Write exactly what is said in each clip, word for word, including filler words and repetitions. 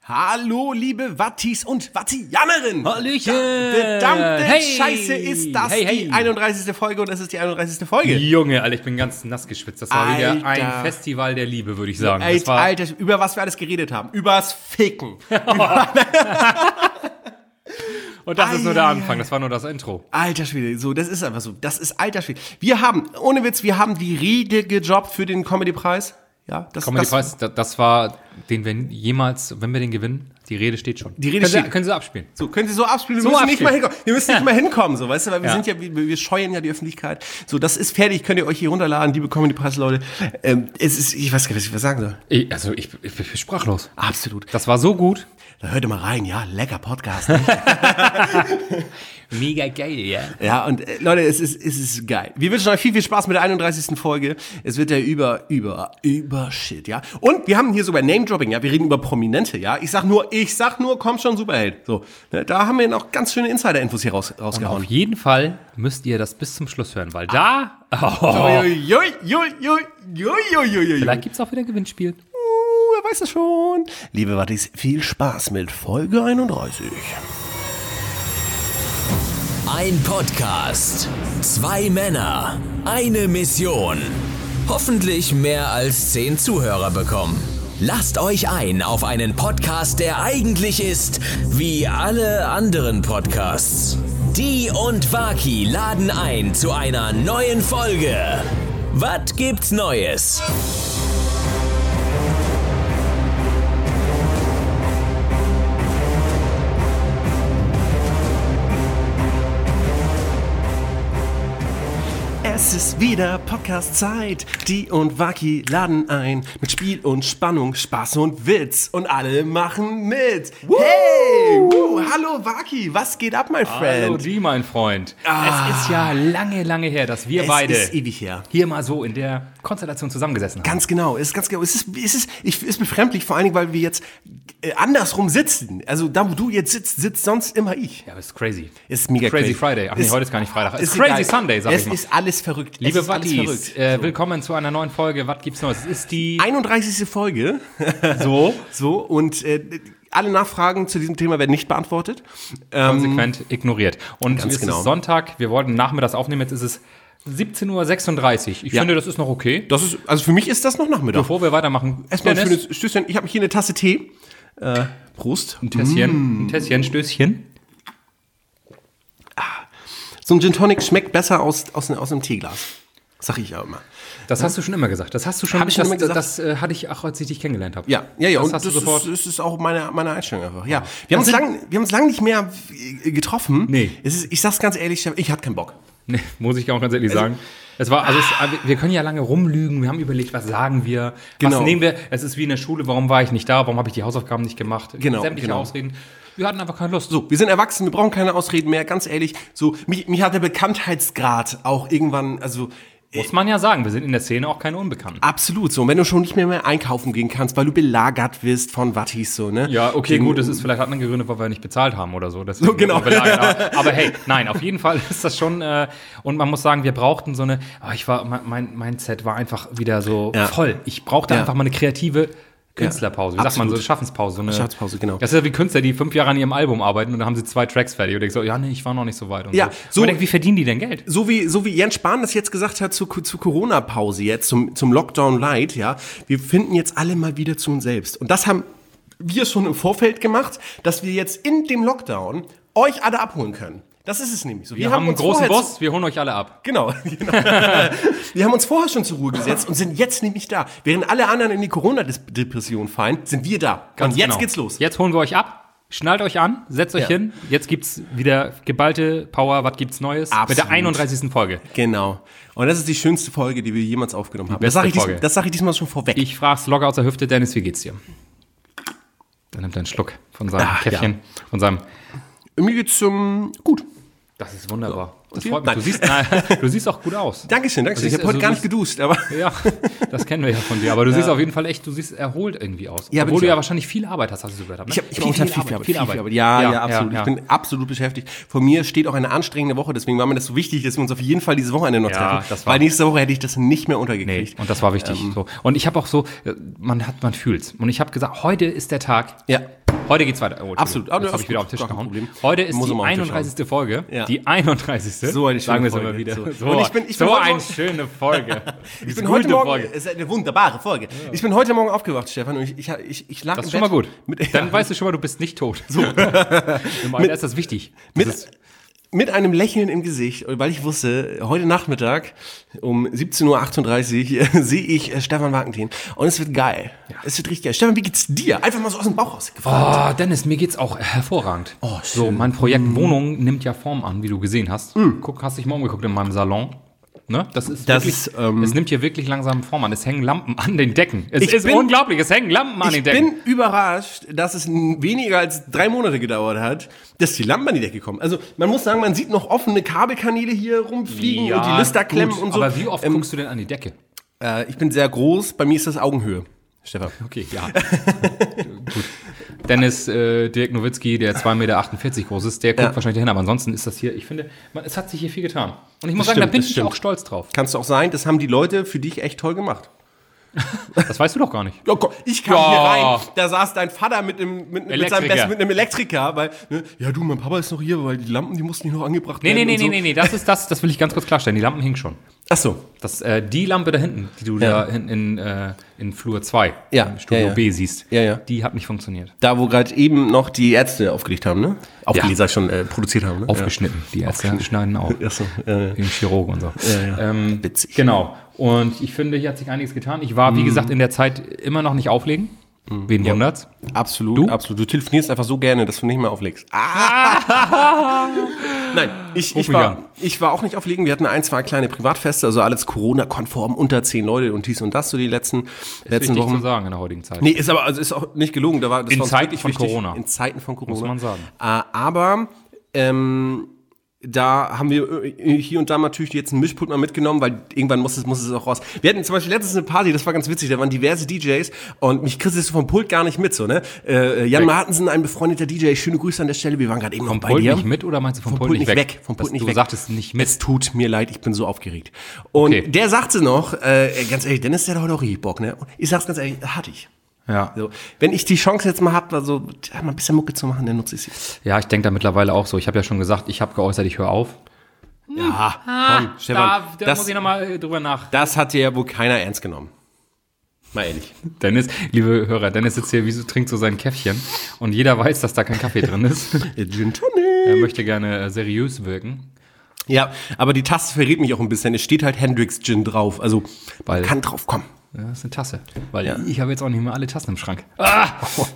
Hallo, liebe Wattis und Wattianerinnen. Hallöchen. Verdammte Hey. Scheiße, ist das Hey, hey. die einunddreißigste Folge und das ist die einunddreißigste Folge. Junge, Alter, ich bin ganz nass geschwitzt. Das war Alter. wieder ein Festival der Liebe, würde ich sagen. Ey, Das war Alter, über was wir alles geredet haben. Übers Ficken. Und das Ei, ist nur der ei, Anfang, ei. das war nur das Intro. Alter Schwede, so, das ist einfach so. Das ist alter Schwede. Wir haben, ohne Witz, wir haben die Rede gejobbt für den Comedy-Preis. Ja, das, Comedy-Preis, das, das war, den wir jemals, wenn wir den gewinnen, die Rede steht schon. Die Rede können steht. Sie, können Sie abspielen. So, können Sie so abspielen? Wir So müssen nicht mal abspielen. hinkommen. Wir müssen nicht mal hinkommen, so, weißt du, weil wir Ja. sind ja, wir, wir scheuen ja die Öffentlichkeit. So, das ist fertig, könnt ihr euch hier runterladen, liebe Comedy-Preis-Leute. Ähm, es ist, ich weiß gar nicht, was ich was sagen soll. Ich, also, ich, ich bin sprachlos. Absolut. Das war so gut. Da hört ihr mal rein, ja, lecker Podcast. Ne? Mega geil, ja. Ja, und äh, Leute, es ist, es ist geil. Wir wünschen euch viel, viel Spaß mit der einunddreißigsten Folge. Es wird ja über, über, über Shit, ja. Und wir haben hier sogar Name-Dropping, ja. Wir reden über Prominente, ja. Ich sag nur, ich sag nur, komm schon, Superheld. So, ne, da haben wir noch ganz schöne Insider-Infos hier raus, Und rausgehauen. auf jeden Fall müsst ihr das bis zum Schluss hören, weil da, oh, Ui, ui, ui, ui, ui, ui, ui, ui. vielleicht gibt's auch wieder ein Gewinnspiel. Uh, wer weiß das schon. Liebe Wattis, viel Spaß mit Folge einunddreißig. Ein Podcast, zwei Männer, eine Mission. Hoffentlich mehr als zehn Zuhörer bekommen. Lasst euch ein auf einen Podcast, der eigentlich ist wie alle anderen Podcasts. Die und Waki laden ein zu einer neuen Folge. Was gibt's Neues? Es ist wieder Podcast-Zeit. Die und Waki laden ein mit Spiel und Spannung, Spaß und Witz. Und alle machen mit. Hey! Woo, hallo Waki, was geht ab, mein Friend? Hallo, die, mein Freund. Ah. Es ist ja lange, lange her, dass wir Es beide ist ewig her. hier mal so in der Konstellation zusammengesessen haben. Ganz genau, es ist ganz genau. Es ist, es ist, ich, ist befremdlich, vor allen Dingen, weil wir jetzt äh, andersrum sitzen. Also da, wo du jetzt sitzt, sitzt sonst immer ich. Ja, das ist crazy. Ist mega Crazy crazy. Friday. Ach nee, Ist- heute ist gar nicht Freitag. Es ist egal. Crazy Sunday, sag es ich mal. Es ist alles verrückt. Liebe es ist alles Wattis, verrückt. äh, willkommen zu einer neuen Folge. Was gibt's Neues? Es ist die einunddreißigste Folge. so So, und äh, alle Nachfragen zu diesem Thema werden nicht beantwortet. Ähm, konsequent ignoriert. Und Ganz es genau. ist Sonntag. Wir wollten nachmittags aufnehmen. Jetzt ist es siebzehn Uhr sechsunddreißig. Ich Ja. finde, das ist noch okay. das ist, also für mich ist das noch Nachmittag. Bevor wir weitermachen, Erstmal ein Dennis, schönes Stößchen. Ich habe hier eine Tasse Tee. Äh, Prost. ein Tässchen, ein Tässchen, Stößchen. So ein Gin Tonic schmeckt besser aus, aus, aus einem Teeglas. Sag ich ja immer. Das hast du schon immer gesagt. Das hast du schon, Hab ich schon das, immer gesagt? das, das äh, hatte ich auch, als ich dich kennengelernt habe. Ja, ja, ja. Das und hast das du sofort. ist, das ist auch meine, meine Einstellung einfach. Ja. Wir haben uns lang, wir haben uns lang nicht mehr äh, getroffen. Nee. Es ist, ich sag's ganz ehrlich, ich hatte keinen Bock. Nee, muss ich auch ganz ehrlich sagen. Es war, also es, wir können ja lange rumlügen, wir haben überlegt, was sagen wir, Genau. was nehmen wir. Es ist wie in der Schule, warum war ich nicht da, warum habe ich die Hausaufgaben nicht gemacht. Genau, Sämtliche genau. Ausreden. Wir hatten einfach keine Lust. So, wir sind erwachsen, wir brauchen keine Ausreden mehr, ganz ehrlich. So, mich, mich hat der Bekanntheitsgrad auch irgendwann, also Muss man ja sagen, wir sind in der Szene auch keine Unbekannten. absolut so. Und wenn du schon nicht mehr, mehr einkaufen gehen kannst, weil du belagert wirst von Wattis, so, ne? Ja, okay, Den- gut, das ist vielleicht hat man gegründet, weil wir nicht bezahlt haben oder so. Deswegen So, genau. belagert. Aber, aber hey, nein, auf jeden Fall ist das schon, äh, und man muss sagen, wir brauchten so eine, oh, ich war, mein, mein mein Set war einfach wieder so Ja. voll. Ich brauchte Ja. einfach mal eine kreative Künstlerpause. Wie sagt man so, Absolut. Schaffenspause. So eine, Schaffenspause, genau. Das ist ja wie Künstler, die fünf Jahre an ihrem Album arbeiten und dann haben sie zwei Tracks fertig und denkst so, ja, nee, ich war noch nicht so weit. Und Ja, so. so- Und man denkt, wie verdienen die denn Geld? So wie, so wie Jens Spahn das jetzt gesagt hat zur, zur Corona-Pause jetzt, zum, zum Lockdown Light, ja. Wir finden jetzt alle mal wieder zu uns selbst. Und das haben wir schon im Vorfeld gemacht, dass wir jetzt in dem Lockdown euch alle abholen können. Das ist es nämlich so. Wir, haben einen uns großen vorher Boss, wir holen euch alle ab. Genau. genau. Wir haben uns vorher schon zur Ruhe gesetzt und sind jetzt nämlich da. Während alle anderen in die Corona-Depression fallen, sind wir da. Ganz und jetzt genau. geht's los. Jetzt holen wir euch ab. Schnallt euch an, setzt euch Ja. hin. Jetzt gibt's wieder geballte Power. Was gibt's Neues? Mit Absolut. der einunddreißigsten Folge. Genau. Und das ist die schönste Folge, die wir jemals aufgenommen haben. Das beste sage ich, dies, Folge. das sag ich diesmal schon vorweg. Ich frag's locker aus der Hüfte, Dennis, wie geht's dir? Dann nimmt er einen Schluck von seinem Ah, Käffchen, von seinem. Mir geht's um, gut. Das ist wunderbar. Das dir? freut mich. Nein. Du siehst, nein, du siehst auch gut aus. Dankeschön, Dankeschön. Ich siehst- habe heute also gar du nicht geduscht, aber Ja, das kennen wir ja von dir. Aber du siehst auf jeden Fall echt, du siehst erholt irgendwie aus. Ja, bin Obwohl ich du ja auch. wahrscheinlich viel Arbeit hast, hast du gehört. Ne? ich habe ich hab momentan viel, viel Arbeit. Viel, viel Arbeit. Ja, ja, absolut. Ja, Ich bin absolut beschäftigt. Von mir steht auch eine anstrengende Woche, deswegen war mir das so wichtig, dass wir uns auf jeden Fall diese Wochenende noch Ja, treffen. das war- Weil nächste Woche hätte ich das nicht mehr Nee, untergekriegt. und das war wichtig. Ähm. so. Und ich habe auch so, äh, man hat, man fühlt's. Und ich habe gesagt, heute ist der Tag, Ja. Heute geht's weiter. Oh, Absolut. Jetzt Ah, habe ich wieder auf den Tisch gar kein gehauen. Problem. Heute ist Muss die immer auf den Tisch einunddreißigste Folge. Ja. Die einunddreißigste So eine schöne Sagen wir es Folge. immer wieder. So. So, Und ich bin- ich bin so heute eine Morgen- schöne Folge. Ich bin heute Morgen, es ist eine wunderbare Folge. Ich bin heute Morgen aufgewacht, Stefan, und ich, ich, ich, ich lag Das im ist schon mal Bett gut. Mit, Dann weißt du schon mal, du bist nicht tot. So. Im Alter ist das wichtig. Das mit, ist, mit einem Lächeln im Gesicht, weil ich wusste, heute Nachmittag um siebzehn Uhr achtunddreißig äh, sehe ich äh, Stefan Wagentin und es wird geil. Es wird richtig geil. Stefan, wie geht's dir? Einfach mal so aus dem Bauch raus gefragt. oh, Dennis, mir geht's auch hervorragend. Oh, so, schön. mein Projekt Wohnung nimmt ja Form an, wie du gesehen hast. Guck, hast dich mal umgeguckt in meinem Salon. Ne? Das ist Das wirklich, ist, ähm, es nimmt hier wirklich langsam Form an. Es hängen Lampen an den Decken. Es Ich ist bin- unglaublich, es hängen Lampen an Ich den Decken. bin überrascht, dass es n- weniger als drei Monate gedauert hat, dass die Lampen an die Decke kommen. Also man muss sagen, man sieht noch offene Kabelkanäle hier rumfliegen und die Lüsterklemmen gut, und so. Aber wie oft Ähm, guckst du denn an die Decke? äh, ich bin sehr groß, bei mir ist das Augenhöhe, Stefan. Okay, ja. Gut. Dennis äh, Dirk Nowitzki, der zwei Komma achtundvierzig Meter groß ist, der guckt Ja. wahrscheinlich dahin. Aber ansonsten ist das hier, ich finde, man, es hat sich hier viel getan. Und ich muss Das sagen, da stimmt, bin das ich stimmt. auch stolz drauf. Kannst du auch sein, das haben die Leute für dich echt toll gemacht. Das weißt du doch gar nicht. Ja, komm, ich kam Ja. hier rein, da saß dein Vater mit, einem, mit, mit, seinem Elektriker. Besten, mit einem Elektriker, weil, ne, ja du, mein Papa ist noch hier, weil die Lampen, die mussten nicht noch angebracht Nee, werden. nee, nee, und so. nee, nee, nee, das ist das, das will ich ganz kurz klarstellen. Die Lampen hingen schon. Ach so. Das, äh, die Lampe da hinten, die du Ja. da in, in, äh, in Flur zwei, Ja, im Studio ja, ja. B siehst, Ja, ja. die hat nicht funktioniert. Da, wo gerade eben noch die Ärzte aufgelegt haben, ne? Aufgelegt, Ja. sag ich schon, äh, produziert haben, ne? Aufgeschnitten. Die Ärzte schneiden auch. Ja. Ach so, äh, Den Chirurgen und so. ja. Ähm, Witzig. Genau. Und ich finde, hier hat sich einiges getan. Ich war, wie gesagt, in der Zeit immer noch nicht auflegen. Wen wundert's? Absolut, Du? absolut. Du telefonierst einfach so gerne, dass du nicht mehr auflegst. Ah. Nein, ich, Ruf ich, mich war, an. ich war auch nicht auflegen. Wir hatten ein, zwei kleine Privatfeste, also alles Corona-konform, unter zehn Leute und dies und das so die letzten, letzten Wichtig Wochen. zu sagen in der heutigen Zeit. Nee, ist aber also ist auch nicht gelogen. Da war, das In war uns Zeiten wirklich von wichtig. Corona. In Zeiten von Corona. Muss man sagen. Äh, aber ähm, da haben wir äh, hier und da natürlich jetzt einen Mischpult mal mitgenommen, weil irgendwann muss es, muss es auch raus. Wir hatten zum Beispiel letztens eine Party, das war ganz witzig, da waren diverse D Js und mich kriegst du vom Pult gar nicht mit, so, ne? Äh, Jan Weg. Martensen, ein befreundeter D J, schöne Grüße an der Stelle, wir waren gerade eben Vom noch bei Pult dir. nicht mit oder meinst du vom, Vom Pult, Pult nicht nicht weg? weg, vom Pult Das- nicht du weg. sagtest nicht mit. Es tut mir leid, ich bin so aufgeregt. Und Okay. der sagte noch, äh, ganz ehrlich, Dennis, der hat heute auch richtig Bock, ne? Und ich sag's ganz ehrlich, hatte ich. Ja. So, wenn ich die Chance jetzt mal habe, also tja, mal ein bisschen Mucke zu machen, dann nutze ich sie. Ja, ich denke da mittlerweile auch so. Ich habe ja schon gesagt, ich habe geäußert, ich höre auf. Ja, komm, Stefan, Da, da das, muss ich nochmal drüber nach. das hat dir ja wohl keiner ernst genommen. Mal ehrlich. Dennis, liebe Hörer, Dennis sitzt hier, wie so, trinkt so sein Käffchen und jeder weiß, dass da kein Kaffee drin ist. Gin Tonic. Er möchte gerne äh, seriös wirken. Ja, aber die Taste verrät mich auch ein bisschen. Es steht halt Hendrix Gin drauf. Also, Weil- man kann drauf kommen. Ja, das ist eine Tasse. Weil Ja. ich habe jetzt auch nicht mehr alle Tassen im Schrank. Ah!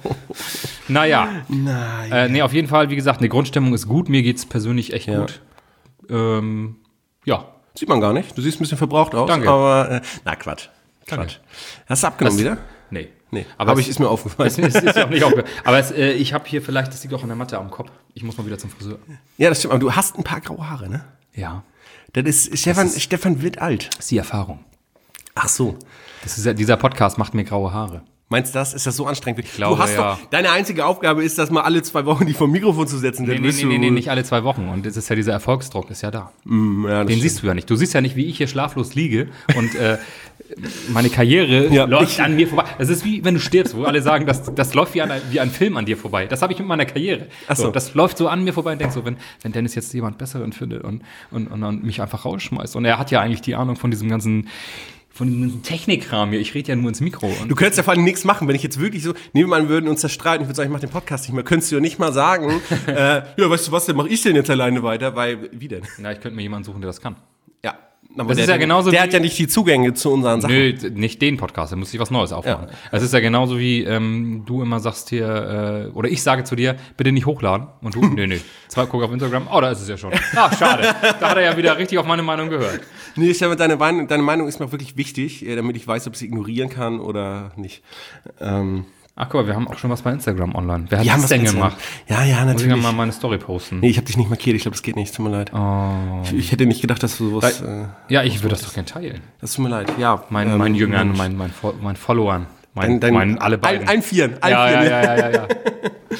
Naja. Nein. Äh, nee, auf jeden Fall, wie gesagt, eine Grundstimmung ist gut. Mir geht's persönlich echt Ja. gut. Ähm, ja. Sieht man gar nicht. Du siehst ein bisschen verbraucht aus. Danke. Aber, äh, na, Quatsch. Danke. Quatsch. Hast du abgenommen wieder? Nee. Nee, Aber aber es- ich, ist mir aufgefallen. Es ist, ist ja auch nicht aufgehört. Aber es, äh, ich habe hier vielleicht, das liegt auch an der Matte am Kopf. Ich muss mal wieder zum Friseur. Ja, das stimmt. Aber du hast ein paar graue Haare, ne? Ja. Das ist, Stefan, Stefan wird alt. Das ist die Erfahrung. Ach so. Das ist, ja- dieser Podcast macht mir graue Haare. Meinst du das? Ist das so anstrengend? glaube, du hast ja. doch, deine einzige Aufgabe ist, das mal alle zwei Wochen die vom Mikrofon zu setzen. Nee, Dann nee, wirst nee, du- nee, nee, nicht alle zwei Wochen. Und es ist ja dieser Erfolgsdruck, ist ja da. Mm, ja, das Den stimmt. siehst du ja nicht. Du siehst ja nicht, wie ich hier schlaflos liege und äh, meine Karriere Ja, läuft ich- an mir vorbei. Das ist wie, wenn du stirbst, wo alle sagen, das, das läuft wie, an, wie ein Film an dir vorbei. Das habe ich mit meiner Karriere. Ach so. Das läuft so an mir vorbei und denk so, wenn, wenn Dennis jetzt jemand Besseren findet und, und, und, und mich einfach rausschmeißt. Und er hat ja eigentlich die Ahnung von diesem ganzen, von diesem ganzen Technikkram hier. Ich rede ja nur ins Mikro. Und Du könntest ja vor allem nichts machen, wenn ich jetzt wirklich so, nehmen wir mal, wir würden uns zerstreiten, ich würde sagen, ich mache den Podcast nicht mehr, könntest du ja nicht mal sagen, äh, ja, weißt du was, dann mache ich den jetzt alleine weiter, weil, wie denn? na, ich könnte mir jemanden suchen, der das kann. Ja. Aber Das der, ist ja genauso Der wie- hat ja nicht die Zugänge zu unseren Sachen. Nö, nicht den Podcast, da muss ich was Neues aufmachen. Es ist ja genauso wie ähm, du immer sagst hier, äh, oder ich sage zu dir, bitte nicht hochladen. Und du, nö, nö. Zwei, guck auf Instagram, oh, da ist es ja schon. Ach, schade. Da hat er ja wieder richtig auf meine Meinung gehört. Nee, Stefan, deine Meinung, deine Meinung ist mir auch wirklich wichtig, äh, damit ich weiß, ob ich sie ignorieren kann oder nicht. Ähm, Ach guck mal, wir haben auch schon was bei Instagram online. Wer hat wir haben das was denn mit- gemacht? Ja, ja, Muss ich ja natürlich. mal meine Story posten. Nee, ich habe dich nicht markiert, ich glaube, das geht nicht, tut mir leid. Oh. Ich, ich hätte nicht gedacht, dass du sowas, äh, Ja, ich würde das doch gerne teilen. das tut mir leid, ja. Mein, ähm, meinen Jüngern, Mensch. mein, mein, Fo- mein Followern, mein, Dein, dein, mein, alle beiden. Ein, ein Vieren, ein ja, ja, Vieren. ja, ja, ja, ja.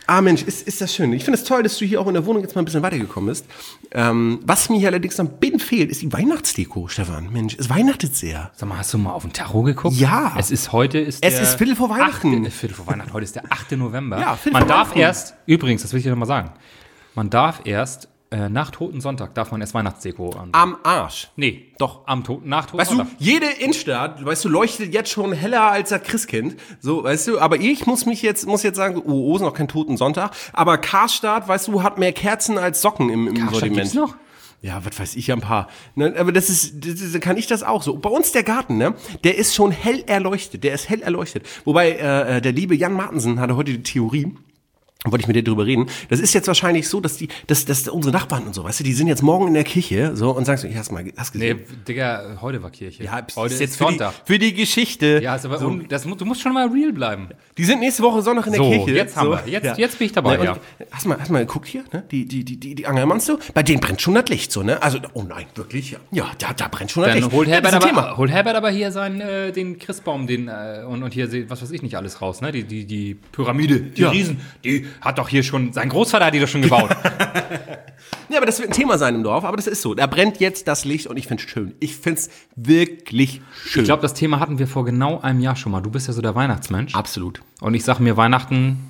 Ah Mensch, ist, ist das schön. Ich finde es toll, dass du hier auch in der Wohnung jetzt mal ein bisschen weitergekommen bist. Ähm, was mir hier allerdings am Binnen fehlt, ist die Weihnachtsdeko, Stefan. Mensch, es weihnachtet sehr. Sag mal, hast du mal auf den Tacho geguckt? Ja. Es ist heute ist Es der ist Viertel vor Weihnachten. achte Viertel vor Weihnachten. Heute ist der achte November. Ja, Viertel man vor darf Weihnachten. erst, übrigens, das will ich dir nochmal sagen, man darf erst äh, nach Toten Sonntag darf man erst Weihnachtsdeko an. Am Arsch. Nee, doch, am Toten, nach Toten Weißt du, Sonntag. jede Innenstadt, weißt du, leuchtet jetzt schon heller als das Christkind. So, weißt du, aber ich muss mich jetzt, muss jetzt sagen, oh, oh, ist noch kein Toten Sonntag. Aber Karstadt, weißt du, hat mehr Kerzen als Socken im, im Karstadt Sortiment. gibt's noch? Ja, was weiß ich, ein paar. Ne, aber das ist, das ist, kann ich das auch so. Bei uns der Garten, ne, der ist schon hell erleuchtet. Der ist hell erleuchtet. Wobei, äh, der liebe Jan Martensen hatte heute die Theorie, wollte ich mit dir drüber reden. Das ist jetzt wahrscheinlich so, dass die, dass, dass unsere Nachbarn und so, weißt du, die sind jetzt morgen in der Kirche, so, und sagst du, ich hast mal, hast Nee, gesehen? Digga, heute war Kirche. Ja, heute ist ist jetzt für die, Sonntag. für die Geschichte. Ja, ist aber so. un, das, mu- du musst schon mal real bleiben. Die sind nächste Woche Sonntag in der So, Kirche. jetzt haben wir. Jetzt- jetzt bin ich dabei, und ja. Hast du mal, hast du mal geguckt hier, ne? Die, die, die, die, die Angelmannst du? Bei denen brennt schon das Licht, so, ne? Also, oh nein, wirklich, ja. Ja, da, da brennt schon das Dann Licht. holt Herbert, das ist ein aber, Thema. holt Herbert aber hier seinen, äh, den Christbaum den, äh, und, und hier, se- was weiß ich nicht alles raus, ne? Die, die, die Pyramide, die Ja. Riesen, die hat doch hier schon, sein Großvater hat die doch schon gebaut. Ja, aber das wird ein Thema sein im Dorf, aber das ist so. Da brennt jetzt das Licht und ich find's schön. Ich find's wirklich schön. Ich glaube, das Thema hatten wir vor genau einem Jahr schon mal. Du bist ja so der Weihnachtsmensch. absolut. Und ich sage mir, Weihnachten,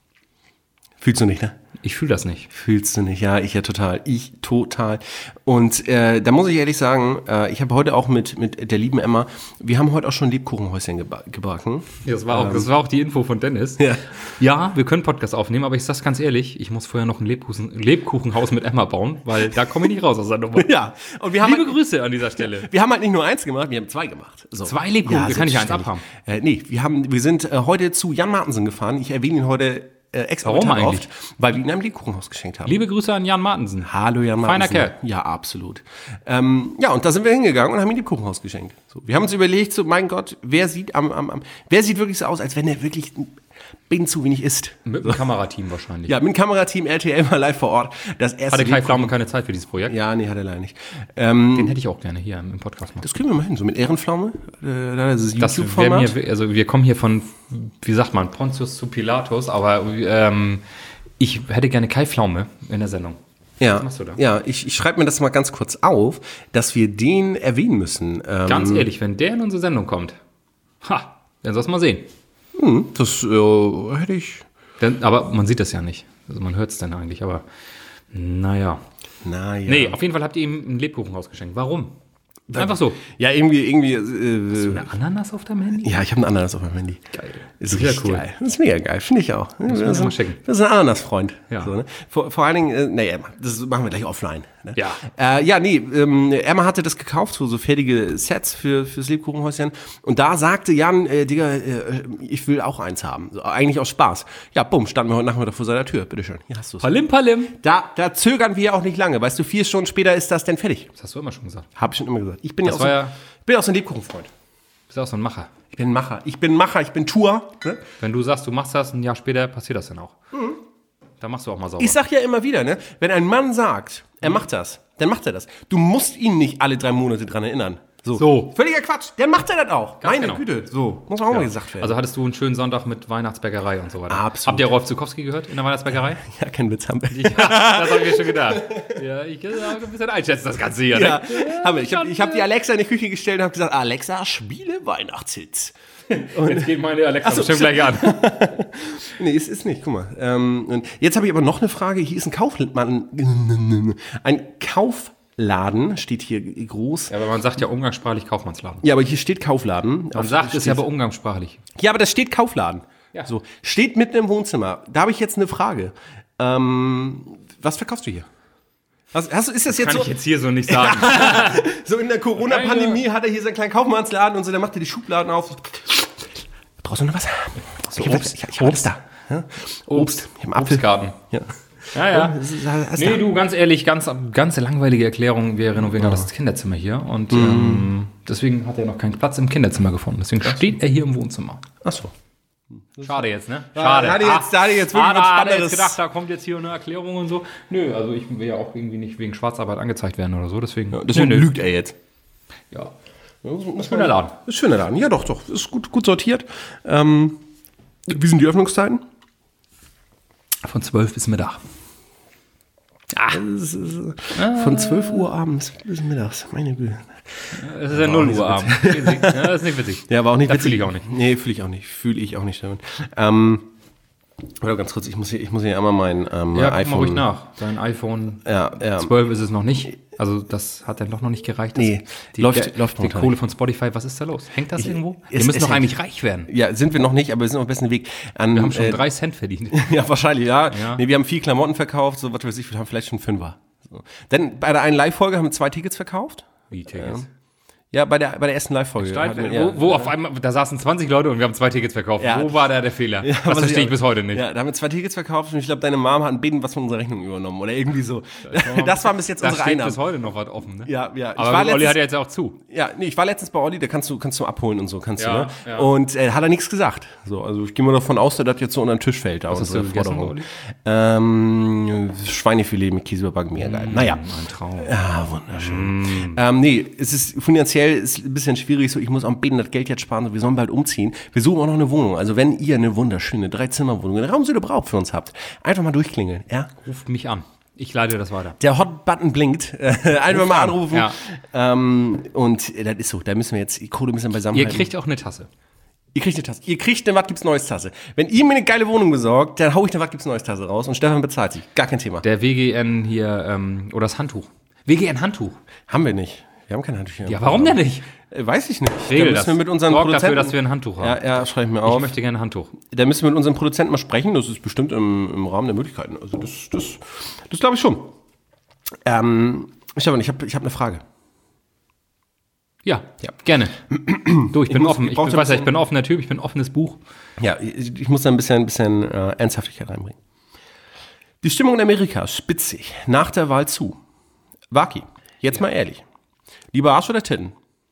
Fühlst du nicht, ne? ich fühle das nicht. Fühlst du nicht, ja, ich ja total, ich total. Und äh, da muss ich ehrlich sagen, äh, ich habe heute auch mit, mit der lieben Emma, wir haben heute auch schon Lebkuchenhäuschen geba gebacken. Das war, auch, das war auch die Info von Dennis. Ja. Ja, wir können Podcast aufnehmen, aber ich sag's ganz ehrlich, ich muss vorher noch ein Lebkuchen, Lebkuchenhaus mit Emma bauen, weil da komme ich nicht raus aus der Nummer. Ja, und wir haben, Liebe halt, Grüße an dieser Stelle. wir haben halt nicht nur eins gemacht, wir haben zwei gemacht. So. Zwei Lebkuchen, kann ich eins selbstverständlich. abhaben. Äh, nee, wir, haben, wir sind äh, heute zu Jan Martensen gefahren. Ich erwähne ihn heute äh, extra Warum oft, eigentlich? weil wir ihn einem Lebkuchenhaus geschenkt haben. Liebe Grüße an Jan Martensen. Hallo Jan Feiner Martensen. Kerl. Ja, absolut. Ähm, ja, und da sind wir hingegangen und haben ihm Lebkuchenhaus geschenkt. So, wir haben uns überlegt, so, mein Gott, wer sieht am, am, am wer sieht wirklich so aus, als wenn er wirklich bin zu wenig isst. Mit dem Kamerateam wahrscheinlich. Ja, mit dem Kamerateam R T L mal live vor Ort. Das erste Hatte Kai Lebkuchen- Pflaume keine Zeit für dieses Projekt? Ja, nee, hat er leider nicht. Ähm, Den hätte ich auch gerne hier im Podcast machen. das kriegen wir mal hin, so mit Ehrenpflaume. Äh, das ist Das wäre YouTube-Format. mir, also wir kommen hier von, wie sagt man, Pontius zu Pilatus, aber ähm, ich hätte gerne Kai Pflaume in der Sendung. Ja, Was machst du da? ja, ich, ich schreibe mir das mal ganz kurz auf, dass wir den erwähnen müssen. Ähm, Ganz ehrlich, wenn der in unsere Sendung kommt, ha, dann sollst du mal sehen. hm, das äh, hätte ich. Dann, aber man sieht das ja nicht. Also man hört es dann eigentlich, aber naja. Naja. Nee, auf jeden Fall habt ihr ihm ein Lebkuchenhaus geschenkt. Warum? Einfach so. Ja, irgendwie, irgendwie. Äh, Eine Ananas auf deinem Handy? ja, ich habe einen Ananas auf meinem Handy. Geil. Ist Sehr richtig cool. geil. Das ist mega geil, finde ich auch. Das wir ist, mal ein, schicken. das ist ein Ananas-Freund. Ja. So, ne? vor, vor allen Dingen, äh, naja, das machen wir gleich offline. Ne? Ja. Äh, ja, nee, ähm, Emma hatte das gekauft, so, so fertige Sets für, fürs Lebkuchenhäuschen. Und da sagte Jan, äh, Digga, äh, ich will auch eins haben. So, eigentlich aus Spaß. Ja, bumm, standen wir heute Nachmittag vor seiner Tür. Bitteschön, hier hast du es. Palim, palim. Da, da zögern wir ja auch nicht lange. Weißt du, vier Stunden später ist das denn fertig. Das hast du immer schon gesagt. Hab ich schon immer gesagt. Ich bin ja Das auch so, war ja- ich bin auch so ein Lebkuchenfreund. Bist auch so ein Macher. Ich bin ein Macher. Ich bin ein Macher, ich bin Tour. Ne? Wenn du sagst, du machst das, ein Jahr später passiert das dann auch. Dann machst du auch mal sauber. Ich sag ja immer wieder, ne, wenn ein Mann sagt, er macht das, dann macht er das. Du musst ihn nicht alle drei Monate dran erinnern. So. So. Völliger Quatsch. Dann macht er das auch. Ganz Meine genau. Güte. So. Muss auch mal gesagt werden. Also hattest du einen schönen Sonntag mit Weihnachtsbäckerei und so weiter. Absolut. Habt ihr Rolf Zukowski gehört in der Weihnachtsbäckerei? ja, kein Witz haben wir. Ja, das habe ich mir schon gedadt. Ja, ich kann auch ein bisschen einschätzen, das Ganze hier. Ja, Ne? haben wir. Ich habe ich hab die Alexa in die Küche gestellt und habe gesagt, Alexa, spiele Weihnachtshits. Jetzt geht meine Alexa so, bestimmt gleich an. Nee, es ist nicht. Guck mal. Ähm, und jetzt habe ich aber noch eine Frage. Hier ist ein Kaufladen. Ein Kaufladen steht hier groß. Ja, aber man sagt ja umgangssprachlich Kaufmannsladen. Ja, aber hier steht Kaufladen. Man sagt es ja aber umgangssprachlich. Ja, aber das steht Kaufladen. Ja. So, steht mitten im Wohnzimmer. Da habe ich jetzt eine Frage. Ähm, was verkaufst du hier? Was, hast du, ist das jetzt Kann so, ich jetzt hier so nicht sagen. so in der Corona-Pandemie hat er hier seinen kleinen Kaufmannsladen und so, der macht dir die Schubladen auf. Brauchst du noch was? So ich habe Obst. ich, ich hab alles da. Ja? Obst. Ich habe einen Apfel. Obstgarten. Ja. Ja, ja. Das ist alles Nee, da. du, ganz ehrlich, ganz, ganz langweilige Erklärung. Wir renovieren gerade das Kinderzimmer hier und ähm, deswegen hat er noch keinen Platz im Kinderzimmer gefunden. Deswegen steht er hier im Wohnzimmer. Ach so. Schade jetzt, ne? Ja, Schade. da hatte jetzt- da hatte jetzt wirklich ah, was da hat er Spannendes. jetzt gedacht, da kommt jetzt hier eine Erklärung und so. Nö, also ich will ja auch irgendwie nicht wegen Schwarzarbeit angezeigt werden oder so. Deswegen, Ja, deswegen nö, nö. lügt er jetzt. Ja. Muss Schöner Laden. Ist schöner Laden. Ja, doch, doch. Ist gut, gut sortiert. Ähm, wie sind die Öffnungszeiten? Von Von zwölf bis Mittag. Ah. Das ist, äh, von zwölf Uhr abends bis mittags, meine Güte. Es ist ja null Uhr abends. Ja, das ist nicht witzig. Ja, aber auch nicht das witzig. Fühle ich auch nicht. Nee, fühle ich auch nicht. Fühle ich auch nicht, Stefan. Ähm, oder ganz kurz, ich muss hier, ich muss hier einmal mein ähm, ja, iPhone... Ja, ruhig nach. Dein iPhone ja, ja. zwölf ist es noch nicht. Also das hat dann doch noch nicht gereicht. Nee, die, läuft, der, läuft die Kohle von Spotify, was ist da los? Hängt das ich, irgendwo? Es, wir müssen doch hängt. eigentlich reich werden. Ja, sind wir noch nicht, aber wir sind auf dem besten Weg. An, wir haben schon äh, drei Cent verdient. Ja, wahrscheinlich, ja. ja. Nee, wir haben viel Klamotten verkauft, so was weiß ich, wir haben vielleicht schon Fünfer. So. Denn bei der einen Live-Folge haben wir zwei Tickets verkauft. Wie Tickets? Ja. Ja, bei der, bei der ersten Live-Folge. Steif, wir, wo, ja. wo auf einmal, da saßen zwanzig Leute und wir haben zwei Tickets verkauft. Ja. Wo war da der Fehler? Ja, das verstehe ich bis heute nicht. Ja, da haben wir zwei Tickets verkauft und ich glaube, deine Mom hat ein Beten was von unserer Rechnung übernommen oder irgendwie so. Das war bis jetzt da unsere steht Einnahmen. bis heute noch was offen, ne? Ja, ja. Ich Aber war Olli letztens, hat ja jetzt auch zu. Ja, nee, ich war letztens bei Olli, da kannst du, kannst du abholen und so, kannst Ja, du, ne? ja. Und äh, hat er nichts gesagt. So, also ich gehe mal davon aus, dass das jetzt so unter den Tisch fällt. Was hast du gegessen, Olli? Ähm, Schweinefilet mit Käseüberbacken, mega geil. Naja. Ein Traum. Ja, wunderschön. Mm. Ähm, nee, es ist finanziell ist ein bisschen schwierig, so ich muss am Beten das Geld jetzt sparen, so wir sollen bald umziehen. Wir suchen auch noch eine Wohnung. Also wenn ihr eine wunderschöne Drei-Zimmer-Wohnung, eine Raumsöhle braucht für uns habt, einfach mal durchklingeln, ja? Ruft mich an. Ich leite das weiter. Der Hot-Button blinkt. Einfach Ruf mal an. anrufen. Ja. Ähm, und äh, das ist so, da müssen wir jetzt, die Kohle müssen wir beisammen Ihr halten. kriegt auch eine Tasse. Ihr kriegt eine Tasse. Ihr kriegt eine Was gibt's Neues Tasse. Wenn ihr mir eine geile Wohnung besorgt, dann hau ich eine Was gibt's Neues Tasse raus und Stefan bezahlt sie. Gar kein Thema. Der W G N hier, ähm, oder das Handtuch. W G N Handtuch. Haben wir nicht. Wir haben kein Handtuch hier. Ja, warum denn nicht? Äh, Weiß ich nicht. Regel da müssen das. wir mit unseren Sorg Produzenten... dafür, dass wir ein Handtuch haben. Ja, ja, schreib mir Ich auf. möchte gerne ein Handtuch. Da müssen wir mit unserem Produzenten mal sprechen. Das ist bestimmt im, im Rahmen der Möglichkeiten. Also das, das, das glaube ich schon. Ähm, Stefan, ich habe ich hab eine Frage. Ja, ja, gerne. Du, ich bin muss- offen. ich Ich, brauch bin, so ein weiß ja, ich bisschen- bin ein offener Typ, ich bin ein offenes Buch. Ja, ich, ich muss da ein bisschen, ein bisschen äh, Ernsthaftigkeit reinbringen. Die Stimmung in Amerika spitzt sich nach der Wahl zu. Waki, jetzt mal ehrlich. Lieber Arsch oder Titten?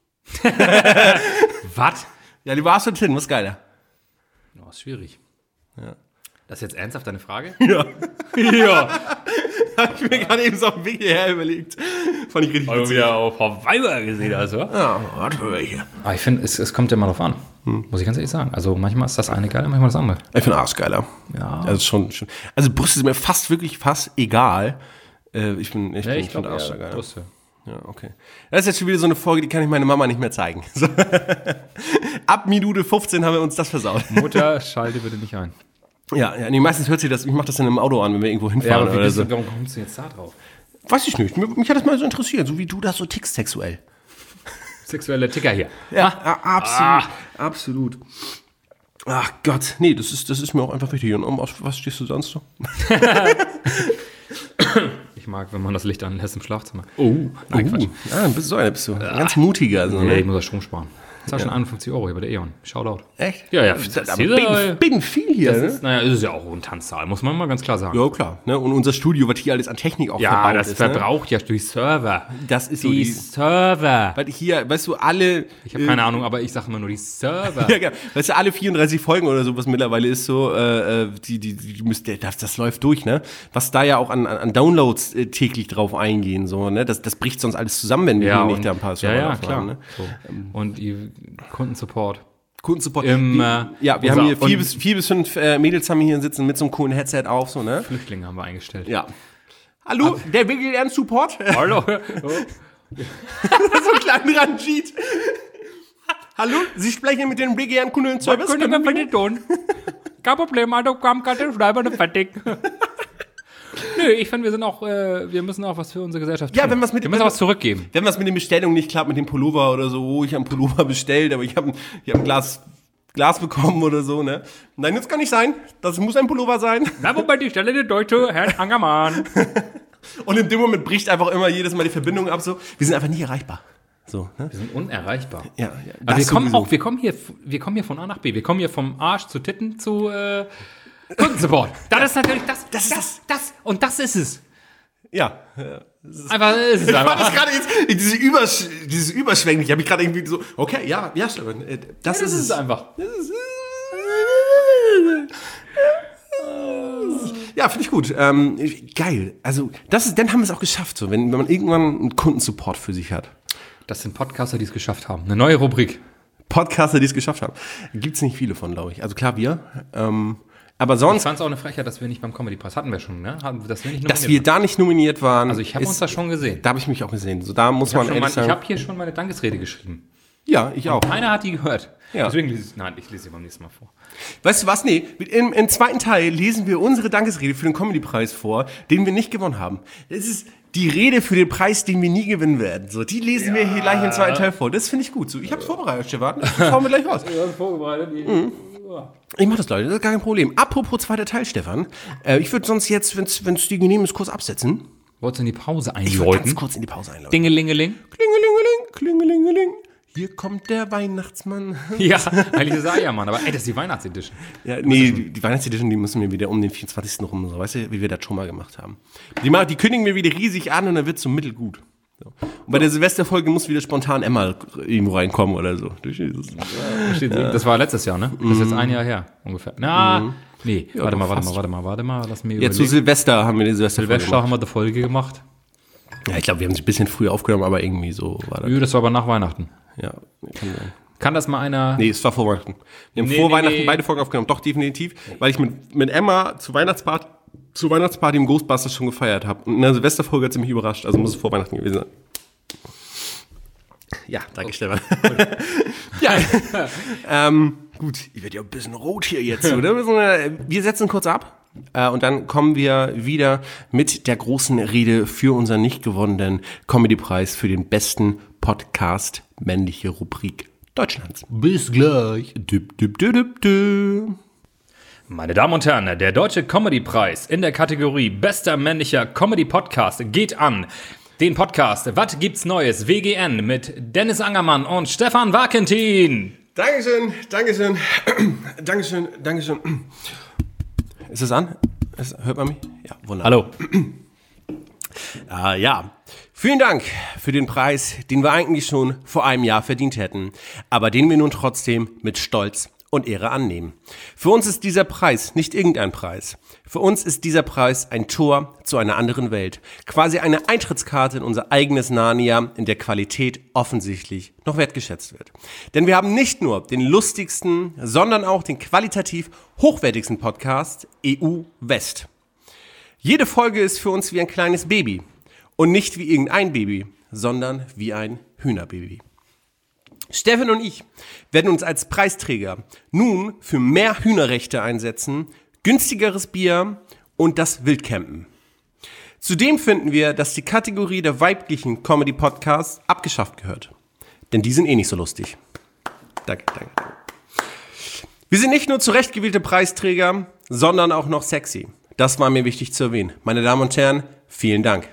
Was? Ja, lieber Arsch oder Titten, was ist geiler? Oh, ist schwierig. Ja. Das ist jetzt ernsthaft deine Frage? Ja. Ja. Hab ich mir gerade eben so auf dem Weg hierher überlegt. Fand ich richtig Weil du witzig. wieder auf Frau Weiber gesehen hast, oder? Ja, warte mal hier. Aber ich finde, es, es kommt ja mal drauf an. Muss ich ganz ehrlich sagen. Also manchmal ist das eine geil, manchmal das andere. Ich finde Arsch geiler. Ja. Also schon, schon. Also Brust ist mir fast wirklich fast egal. Äh, ich bin, ich, Ja, bin, ich ich finde glaube, Arsch ja, geil. Brüste. Ja, okay. Das ist jetzt schon wieder so eine Folge, die kann ich meiner Mama nicht mehr zeigen. So. Ab Minute fünfzehn haben wir uns das versaut. Mutter, schalte bitte nicht ein. Ja, ja, nee, meistens hört sie das, ich mache das dann im Auto an, wenn wir irgendwo hinfahren wie oder bist so. du, warum kommst du jetzt da drauf? Weiß ich nicht, mich, mich hat das mal so interessiert, so wie du das so tickst sexuell. Sexuelle Ticker hier. Ja, ja absolut, absolut. Ach Gott, nee, das ist, das ist mir auch einfach wichtig. Und um was, was stehst du sonst so? Ich mag, wenn man das Licht anlässt im Schlafzimmer. Oh, nein, Quatsch. Uh, ja, bist du, so, bist du. Ein ganz mutiger. So, Nee, ne? ich muss das Strom sparen. Das war schon einundfünfzig Euro hier bei der E.ON. Shoutout. Echt? Ja, ja. Das, Das aber ist, äh, bin, bin viel hier, Das ne? ist, naja, ist es ja auch ein Tanzsaal, muss man mal ganz klar sagen. Ja, klar. Ne? Und unser Studio, was hier alles an Technik auch Ja, verbaut das ist. Ne? verbraucht ja durch Server. Das ist so die, die- Server. Weil hier, weißt du, alle... Ich habe keine Ahnung, aber ich sage immer nur die Server. Ja, genau. Weißt du, alle vierunddreißig Folgen oder so, was mittlerweile ist, so, äh, die, die, die müsst, das, das läuft durch, ne? Was da ja auch an, an Downloads äh, täglich drauf eingehen, so, ne? Das, das bricht sonst alles zusammen, wenn wir Ja, hier nicht und, da ein paar ja, Server ja, drauf klar. haben, ne? So. Und die Kundensupport. Kundensupport. Im, Die- äh, ja, wir unser- haben hier vier und- bis, vier bis fünf äh, Mädels haben hier sitzen mit so einem coolen Headset auf, so, ne? Flüchtlinge haben wir eingestellt. Ja. Hallo, der W G N Support? Hallo. so ein kleiner Ranjit. Hallo, Sie sprechen mit dem W G N Kundenservice? Können wir bitte tun? Kein Problem, also komm, Karte, schreibe fertig. Nö, ich finde, wir sind auch, äh, wir müssen auch was für unsere Gesellschaft tun. Ja, wenn wir's mit- wir müssen auch was zurückgeben. Wenn was mit den Bestellungen nicht klappt, mit dem Pullover oder so, oh, ich habe einen Pullover bestellt, aber ich habe ich hab ein Glas, Glas bekommen oder so, ne? Nein, das kann nicht sein. Das muss ein Pullover sein. Na, wobei die Stelle der deutsche Herr Angermann. Und in dem Moment bricht einfach immer jedes Mal die Verbindung ab, so. Wir sind einfach nie erreichbar. So, ne? Wir sind unerreichbar. Ja, ja. Aber wir das kommen sowieso. auch, wir kommen hier, wir kommen hier von A nach B. Wir kommen hier vom Arsch zu Titten zu äh, Kundensupport. Das ist natürlich das, das, das, das und das ist es. Ja. Einfach ist es Ich fand einfach. das gerade jetzt, diese Übersch dieses Überschwänglich, habe ich gerade irgendwie so, okay, ja, ja, Stefan, äh, das, Das ist ist es. es einfach. Ja, finde ich gut. Ähm, geil. Also, das ist, dann haben wir es auch geschafft, so, wenn, wenn man irgendwann einen Kundensupport für sich hat. Das sind Podcaster, die es geschafft haben. Eine neue Rubrik. Podcaster, die es geschafft haben. Gibt es nicht viele von, glaube ich. Also klar, wir. Ähm, Aber Ich sonst, fand es auch eine Frechheit, dass wir nicht beim Comedy-Preis hatten wir schon, ne? Hatten- Dass wir nicht dass wir nominiert da nicht nominiert waren, waren. Also ich habe ist- uns das schon gesehen. da habe ich mich auch gesehen. So, da muss Ich habe man ehrlich sagen. hab hier schon meine Dankesrede geschrieben. Ja, ich auch. Keiner hat die gehört. Ja. Deswegen lese ich, nein, ich lese sie beim nächsten Mal vor. Weißt du was? Nee, im, im zweiten Teil lesen wir unsere Dankesrede für den Comedy-Preis vor, den wir nicht gewonnen haben. Das ist die Rede für den Preis, den wir nie gewinnen werden. So, die lesen wir hier gleich im zweiten Teil vor. Das finde ich gut. So, ich habe es vorbereitet, Stefan. Das schauen wir gleich raus. Vorbereitet. Ich mach das, Leute. Das ist gar kein Problem. Apropos zweiter Teil, Stefan. Äh, ich würde sonst jetzt, wenn es dir genehm ist, kurz absetzen. Wolltest du in die Pause Ich würde ganz einläuten? kurz in die Pause einläuten. Dingelingeling. Klingelingeling, klingelingeling. Hier kommt der Weihnachtsmann. Ja, eigentlich ist er ja, Mann. Aber ey, das ist die Weihnachtsedition. Ja, nee, die, die Weihnachtsedition, die müssen wir wieder um den vierundzwanzigsten rum, so, weißt du, wie wir das schon mal gemacht haben. Die, machen, die kündigen wir wieder riesig an und dann wird es so mittelgut. So. Und bei der Silvesterfolge muss wieder spontan Emma irgendwo reinkommen oder so. Das war letztes Jahr, ne? Das ist jetzt ein Jahr her, ungefähr. Na, nee, warte doch mal, warte fast. mal, warte mal, warte mal, lass mir Ja, zu überlegen. Silvester haben wir die Silvesterfolge Silvester gemacht. haben wir die Folge gemacht. Ja, ich glaube, wir haben sie ein bisschen früher aufgenommen, aber irgendwie so war das. Nö, das war aber nach Weihnachten. Ja, kann sein. Kann das mal einer... Nee, es war vor Weihnachten. Wir haben Nee, vor nee, Weihnachten nee. beide Folgen aufgenommen. Doch, definitiv. Weil ich mit, mit Emma zur Weihnachtsparty, zur Weihnachtsparty im Ghostbusters schon gefeiert habe. Und in der Silvesterfolge hat sie mich überrascht. Also muss es vor Weihnachten gewesen sein. Ja, danke, Stefan. ja, ähm, gut, ich werde ja ein bisschen rot hier jetzt, oder? Wir setzen kurz ab äh, und dann kommen wir wieder mit der großen Rede für unseren nicht gewonnenen Comedy-Preis für den besten Podcast männliche Rubrik Deutschlands. Bis gleich. Düb, düb, düb, düb, düb. Meine Damen und Herren, der Deutsche Comedy-Preis in der Kategorie Bester männlicher Comedy-Podcast geht an den Podcast Was gibt's Neues? W G N mit Dennis Angermann und Stefan Wakentin. Dankeschön, Dankeschön, Dankeschön, Dankeschön. Ist es an? Ist, hört man mich? Ja, wunderbar. Hallo. Ah, ja, vielen Dank für den Preis, den wir eigentlich schon vor einem Jahr verdient hätten, aber den wir nun trotzdem mit Stolz und Ehre annehmen. Für uns ist dieser Preis nicht irgendein Preis. Für uns ist dieser Preis ein Tor zu einer anderen Welt. Quasi eine Eintrittskarte in unser eigenes Narnia, in der Qualität offensichtlich noch wertgeschätzt wird. Denn wir haben nicht nur den lustigsten, sondern auch den qualitativ hochwertigsten Podcast E U West. Jede Folge ist für uns wie ein kleines Baby. Und nicht wie irgendein Baby, sondern wie ein Hühnerbaby. Stefan und ich werden uns als Preisträger nun für mehr Hühnerrechte einsetzen, günstigeres Bier und das Wildcampen. Zudem finden wir, dass die Kategorie der weiblichen Comedy-Podcasts abgeschafft gehört. Denn die sind eh nicht so lustig. Danke, danke, danke. Wir sind nicht nur zurechtgewählte Preisträger, sondern auch noch sexy. Das war mir wichtig zu erwähnen. Meine Damen und Herren, vielen Dank.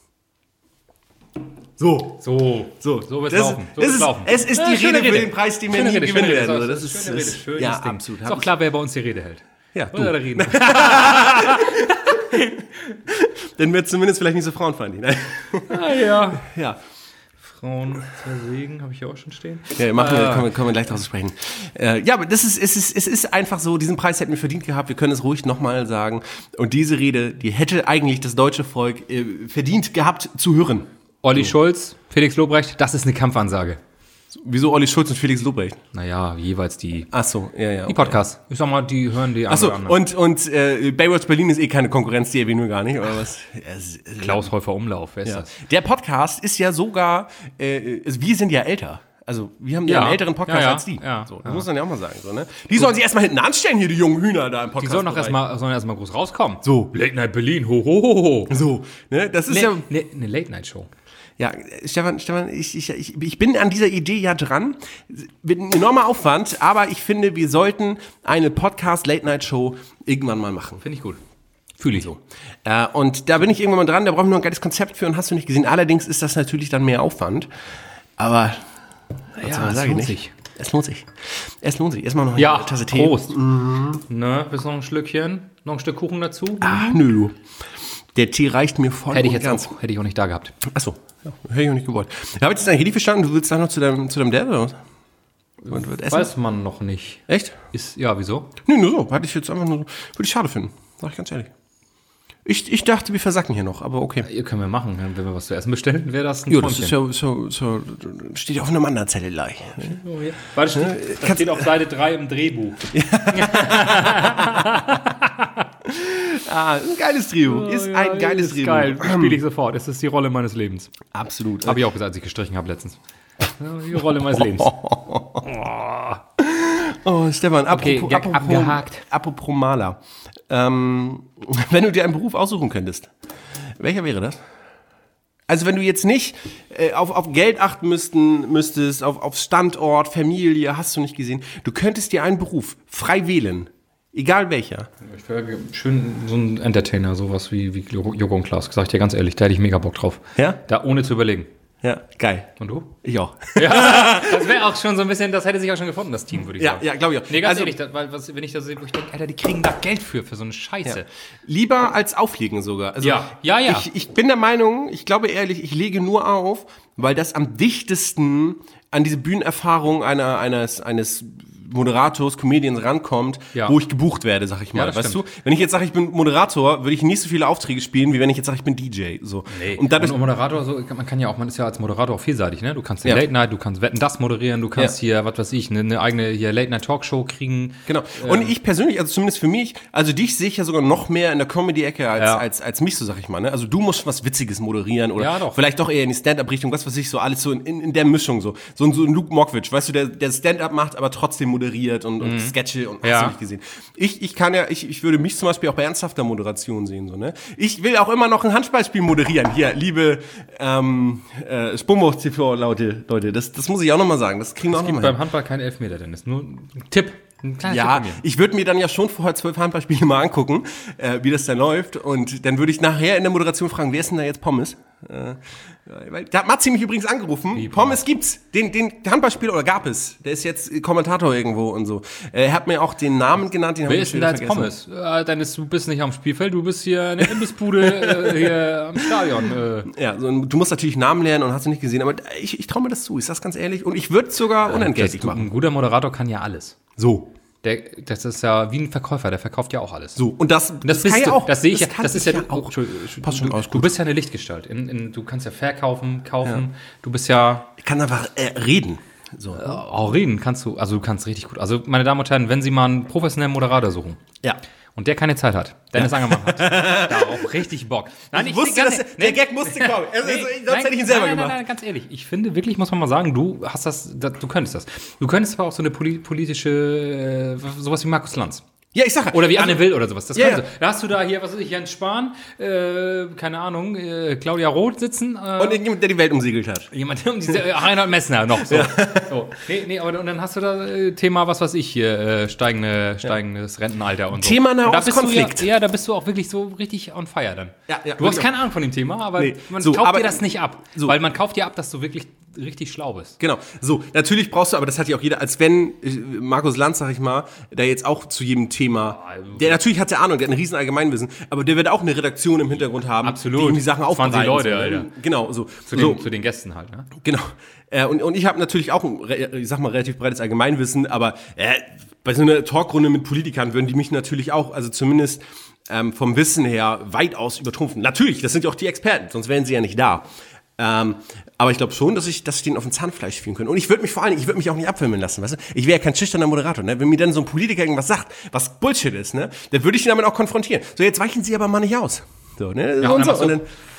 So. So, So, so wird's das, laufen. So das wird's ist, laufen. es ist Ja, die schöne Rede für Rede. den Preis, den wir Schöne nie Rede, gewinnen schöne Rede. werden. So, Das ist, schöne das Rede, ist schönes ja, Ding. absolut. Ist doch klar, wer bei uns die Rede hält. Ja, Oder du. reden. Dann wird zumindest vielleicht nicht so frauenfeindlich. Nein. Ah, ja. Ja. Frauen zersägen, habe ich hier auch schon stehen. Ja, machen wir, Ah. kommen, wir- kommen wir gleich drauf zu sprechen. Äh, ja, aber das ist, es ist, es ist einfach so, diesen Preis hätten wir verdient gehabt, wir können es ruhig nochmal sagen. Und diese Rede, die hätte eigentlich das deutsche Volk äh, verdient gehabt zu hören. Olli Schulz, Felix Lobrecht, das ist eine Kampfansage. Wieso Olli Schulz und Felix Lobrecht? Naja, jeweils die, Ach so, ja, ja. die Okay. Podcasts. Ich sag mal, die hören die Ach so, einen oder anderen. und, und äh, Baywatch Berlin ist eh keine Konkurrenz, die erwähnen wir gar nicht, oder was? Es- es- Klaus Häufer Umlauf, wer ist Ja. das? Der Podcast ist ja sogar, äh, also wir sind ja älter. Also wir haben ja, Ja. einen älteren Podcast Ja, ja. als die. Ja. So, das Ja. muss man ja auch mal sagen. So, ne? Die sollen sich erstmal hinten anstellen, hier die jungen Hühner da im Podcast. Die sollen doch erstmal sollen erst mal groß rauskommen. So. Late Night Berlin, ho, ho, ho, ho. So, ne? Das ist ja... Ne, ne, eine Late-Night-Show. Ja, Stefan, Stefan, ich, ich, ich, ich bin an dieser Idee ja dran. Wird ein enormer Aufwand, aber ich finde, wir sollten eine Podcast-Late-Night-Show irgendwann mal machen. Finde ich gut. Fühle ich. So. Äh, und da bin ich irgendwann mal dran, da brauchen wir noch ein geiles Konzept für und hast du nicht gesehen. Allerdings ist das natürlich dann mehr Aufwand. Aber was soll man es sagen, lohnt nicht? sich. Es lohnt sich. Es lohnt sich. Erstmal noch Ja, eine Tasse Tee. Prost. Ne, willst du noch ein Schlückchen? Noch ein Stück Kuchen dazu? Ach, nö, du. Der Tee reicht mir voll hätte ich und jetzt ganz. auch, hätte ich auch nicht da gehabt. Achso, ja, hätte ich auch nicht gewollt. Habe ich jetzt eigentlich richtig verstanden? Du willst da noch zu deinem, zu deinem Dad oder was? Und wird essen? Weiß man noch nicht. Echt? Ist, ja, wieso? Nö, nur so. Hatte ich jetzt einfach nur so. Würde ich schade finden. Sag ich ganz ehrlich. Ich, ich dachte, wir versacken hier noch, aber okay. Ihr können wir machen. Wenn wir was zu essen bestellen, wäre das ein Jo, das Träumchen. ist ja so, so, steht ja auf einem anderen Zettel gleich. Warte, steht, das steht auf Seite drei im Drehbuch. Ah, ist ein geiles Trio. Ist Ja, ein geiles ist Trio. Geil, spiele ich sofort. Es ist die Rolle meines Lebens. Absolut. Habe ich auch gesagt, als ich gestrichen habe letztens. Die Rolle meines Lebens. Oh, Stefan, Okay, apropos, Gag apropos, abgehakt. apropos Maler. Ähm, wenn du dir einen Beruf aussuchen könntest, welcher wäre das? Also wenn du jetzt nicht äh, auf, auf Geld achten müssten, müsstest, auf, auf Standort, Familie, hast du nicht gesehen. Du könntest dir einen Beruf frei wählen. Egal welcher. Ich wäre schön so ein Entertainer, sowas wie, wie Joko und Klaas. Sag ich dir ganz ehrlich, da hätte ich mega Bock drauf. Ja? Da ohne zu überlegen. Ja, geil. Und du? Ich auch. Ja, das wäre auch schon so ein bisschen, das hätte sich auch schon gefunden, das Team, würde ich Ja, sagen. ja, glaube ich auch. Nee, ganz Also- ehrlich, das, weil, was, wenn ich das sehe, wo ich denke, Alter, die kriegen da Geld für, für so eine Scheiße. Ja. Lieber als auflegen sogar. Also Ja, ja, ja. Ich, ich bin der Meinung, ich glaube ehrlich, ich lege nur auf, weil das am dichtesten an diese Bühnenerfahrung einer, eines, eines Moderators, Comedians rankommt, Ja. wo ich gebucht werde, sag ich mal. Ja, das weißt stimmt. du? Wenn ich jetzt sage, ich bin Moderator, würde ich nicht so viele Aufträge spielen, wie wenn ich jetzt sage, ich bin D J. So. Nee. Und dadurch, Und Moderator, so, man kann ja auch, man ist ja als Moderator auch vielseitig, ne? Du kannst den Ja. Late Night, du kannst Wetten, das moderieren, du kannst Ja. hier, was weiß ich, eine, eine eigene hier Late Night Talkshow kriegen. Genau. Und ich persönlich, also zumindest für mich, also dich sehe ich ja sogar noch mehr in der Comedy-Ecke als, Ja. als, als mich, so sag ich mal. Ne? Also du musst was Witziges moderieren oder Ja, doch. vielleicht doch eher in die Stand-Up-Richtung, was weiß ich, so alles so in, in, in der Mischung so. So ein, so ein Luke Mockridge, weißt du, der, der Stand-Up macht, aber trotzdem moderiert und, und Sketche und Ja. hast du nicht gesehen. Ich, ich kann ja, ich, ich würde mich zum Beispiel auch bei ernsthafter Moderation sehen, so, ne? Ich will auch immer noch ein Handballspiel moderieren. Hier, liebe ähm, äh, Spumhoch-T V-Leute, Leute, das, das muss ich auch nochmal sagen. Das kriegen wir auch nochmal hin. Beim Handball kein Elfmeter, Dennis. Nur ein Tipp. Ein kleiner Ja, Tipp von mir. ich würde mir dann ja schon vorher zwölf Handballspiele mal angucken, äh, wie das da läuft. Und dann würde ich nachher in der Moderation fragen, wer ist denn da jetzt Pommes? Äh, weil, da hat Matzi mich übrigens angerufen. Wie Pommes gibt's. Den, den Handballspieler, oder gab es. Der ist jetzt Kommentator irgendwo und so. Äh, Er hat mir auch den Namen genannt. Den hab Wer ich ist denn wieder da jetzt vergessen. Pommes? Äh, Dennis, du bist nicht am Spielfeld, du bist hier in der Imbissbude äh, hier am Stadion. Äh. Ja, so, und du musst natürlich Namen lernen und hast du nicht gesehen. Aber ich, ich traue mir das zu, ich sag's ganz ehrlich. Und ich würde es sogar unentgeltlich Das- machen. Ein guter Moderator kann ja alles. So. Der, das ist ja wie ein Verkäufer, der verkauft ja auch alles. So. Und das, Das, bist kann du, ja auch. das sehe ich ja, kann das ist ich ja, auch. Entschuldigung, Passt schon du, raus, du gut. bist ja eine Lichtgestalt. In, in, du kannst ja verkaufen, kaufen. Du bist ja Ich kann einfach äh, reden. So. auch reden kannst du. Also du kannst richtig gut. Also meine Damen und Herren, wenn Sie mal einen professionellen Moderator suchen Ja. und der keine Zeit hat, Dennis Angermann hat darauf richtig Bock. Nein, Ich wusste, ganz- dass nee, der Gag musste kommen. Also, nee, sonst nein, hätte ich ihn selber nein, nein, gemacht. Nein, nein, ganz ehrlich, ich finde wirklich, muss man mal sagen, du hast das, das du könntest das. Du könntest aber auch so eine poli- politische, äh, sowas wie Markus Lanz. Ja, ich sag ja. Oder wie Also- Anne Will oder sowas. Das Ja, kannst ja. du. Da hast du da hier, was weiß ich, Jens Spahn, äh, keine Ahnung, äh, Claudia Roth sitzen. Äh, Und irgendjemand, der die Welt umsegelt hat. jemand, um diese, äh, Reinhard Messner noch. So. so. Nee, nee, aber und dann hast du da äh, Thema, was weiß ich hier, äh, steigende, steigendes Rentenalter und so. Thema Und da bist Nahostkonflikt. du ja, ja, da bist du auch wirklich so richtig on fire dann. Ja, ja, du hast wirklich. keine Ahnung von dem Thema, aber Nee. man So, kauft aber- dir das nicht ab. so. Weil man kauft dir ab, dass du wirklich richtig schlau bist. Genau. So, natürlich brauchst du, aber das hat ja auch jeder, als wenn äh, Markus Lanz, sag ich mal, der jetzt auch zu jedem Thema, der natürlich hat der Ahnung, der hat ein riesen Allgemeinwissen, aber der wird auch eine Redaktion im Hintergrund haben, Absolut. die ihm die Sachen aufbereiten. zwanzig Leute, so, ne? Alter. Genau, so. Zu, so den, zu den Gästen halt, ne? Genau. Äh, und, und ich habe natürlich auch ein, re- ich sag mal, relativ breites Allgemeinwissen, aber äh, bei so einer Talkrunde mit Politikern würden die mich natürlich auch, also zumindest ähm, vom Wissen her, weitaus übertrumpfen. Natürlich, das sind ja auch die Experten, sonst wären sie ja nicht da. Ähm, aber ich glaube schon, dass ich, dass ich den auf den Zahnfleisch führen könnte. Und ich würde mich vor allen Dingen, ich würde mich auch nicht abfilmen lassen, weißt du? Ich wäre ja kein schüchterner Moderator, ne? Wenn mir dann so ein Politiker irgendwas sagt, was Bullshit ist, ne? Dann würde ich ihn damit auch konfrontieren. So, jetzt weichen Sie aber mal nicht aus. So, ne? Ja, so und und so. dann Und dann,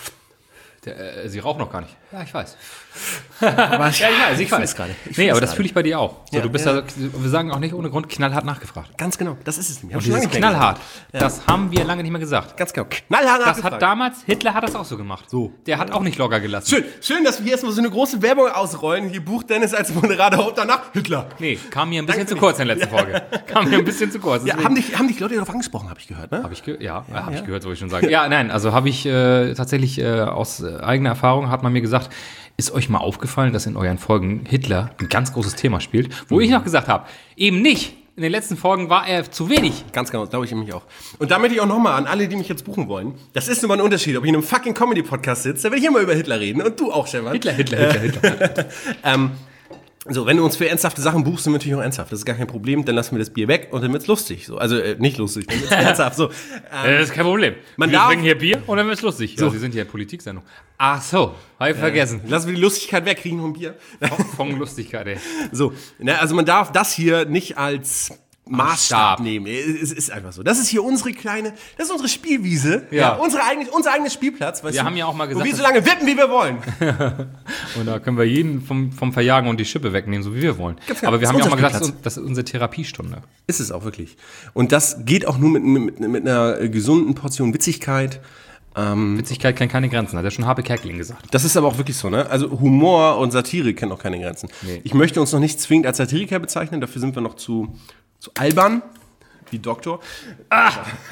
Der, äh, sie raucht noch gar nicht. Ja, ich weiß. aber ich, Ja, ich weiß, ich fühl's weiß. gerade. Ich Nee, fühl's aber das gerade. fühle ich bei dir auch. So, Ja, du bist ja. ja. wir sagen auch nicht ohne Grund knallhart nachgefragt. Ganz genau, das ist es nämlich. Hab Und schon lange dieses nicht mehr knallhart, gesagt. das haben wir lange nicht mehr gesagt. Ganz genau. Knallhart Das nachgefragt. hat damals, Hitler hat das auch so gemacht. So. Der hat auch nicht locker gelassen. Schön, schön, dass wir hier erstmal so eine große Werbung ausrollen. Hier bucht Dennis als Moderator und danach Hitler. Nee, kam mir ein bisschen Danke zu für kurz in der letzten Folge. Kam mir ein bisschen zu kurz. Ja, haben dich, haben dich Leute darauf angesprochen, habe ich gehört, ne? Habe ich ge ja, ja, hab ich gehört, soll ich schon sagen. Ja, nein, also habe ich äh, tatsächlich äh, aus äh, eigener Erfahrung hat man mir gesagt, ist euch mal aufgefallen, dass in euren Folgen Hitler ein ganz großes Thema spielt? Wo ich noch gesagt habe, eben nicht. In den letzten Folgen war er zu wenig. Ganz genau, glaube ich nämlich auch. Und damit ich auch nochmal an alle, die mich jetzt buchen wollen, das ist nun mal ein Unterschied, ob ich in einem fucking Comedy-Podcast sitze, da will ich immer über Hitler reden und du auch, Stefan. Hitler, Hitler, Hitler, Hitler. Ähm, so, wenn du uns für ernsthafte Sachen buchst, sind wir natürlich auch ernsthaft. Das ist gar kein Problem, dann lassen wir das Bier weg und dann wird's lustig. So, also äh, nicht lustig, dann wird's ernsthaft. So, ähm, Äh, das ist kein Problem. Man wir darf- trinken hier Bier und dann wird's lustig. So. Ja, Sie sind hier Politiksendung. Ach so, habe ich vergessen. lassen wir die Lustigkeit weg, kriegen noch ein Bier. Von Lustigkeit, ey. So, ne, also man darf das hier nicht als Maßstab nehmen. Es ist einfach so. Das ist hier unsere kleine, das ist unsere Spielwiese. Ja. Ja, unsere eigene, unser eigenes Spielplatz. Weißt Wir du, haben ja auch mal gesagt, wo wir so lange wippen, wie wir wollen. Und da können wir jeden vom, vom Verjagen und die Schippe wegnehmen, so wie wir wollen. Ganz genau. Aber wir Das haben ist ja auch mal unser gesagt, das ist unsere Therapiestunde. Ist es auch wirklich. Und das geht auch nur mit, mit, mit einer gesunden Portion Witzigkeit. Witzigkeit kennt keine Grenzen, hat ja schon Harpe Kerkeling gesagt. Das ist aber auch wirklich so, ne? Also Humor und Satire kennen auch keine Grenzen. Nee. Ich möchte uns noch nicht zwingend als Satiriker bezeichnen, dafür sind wir noch zu, zu albern, wie Doktor. Ah!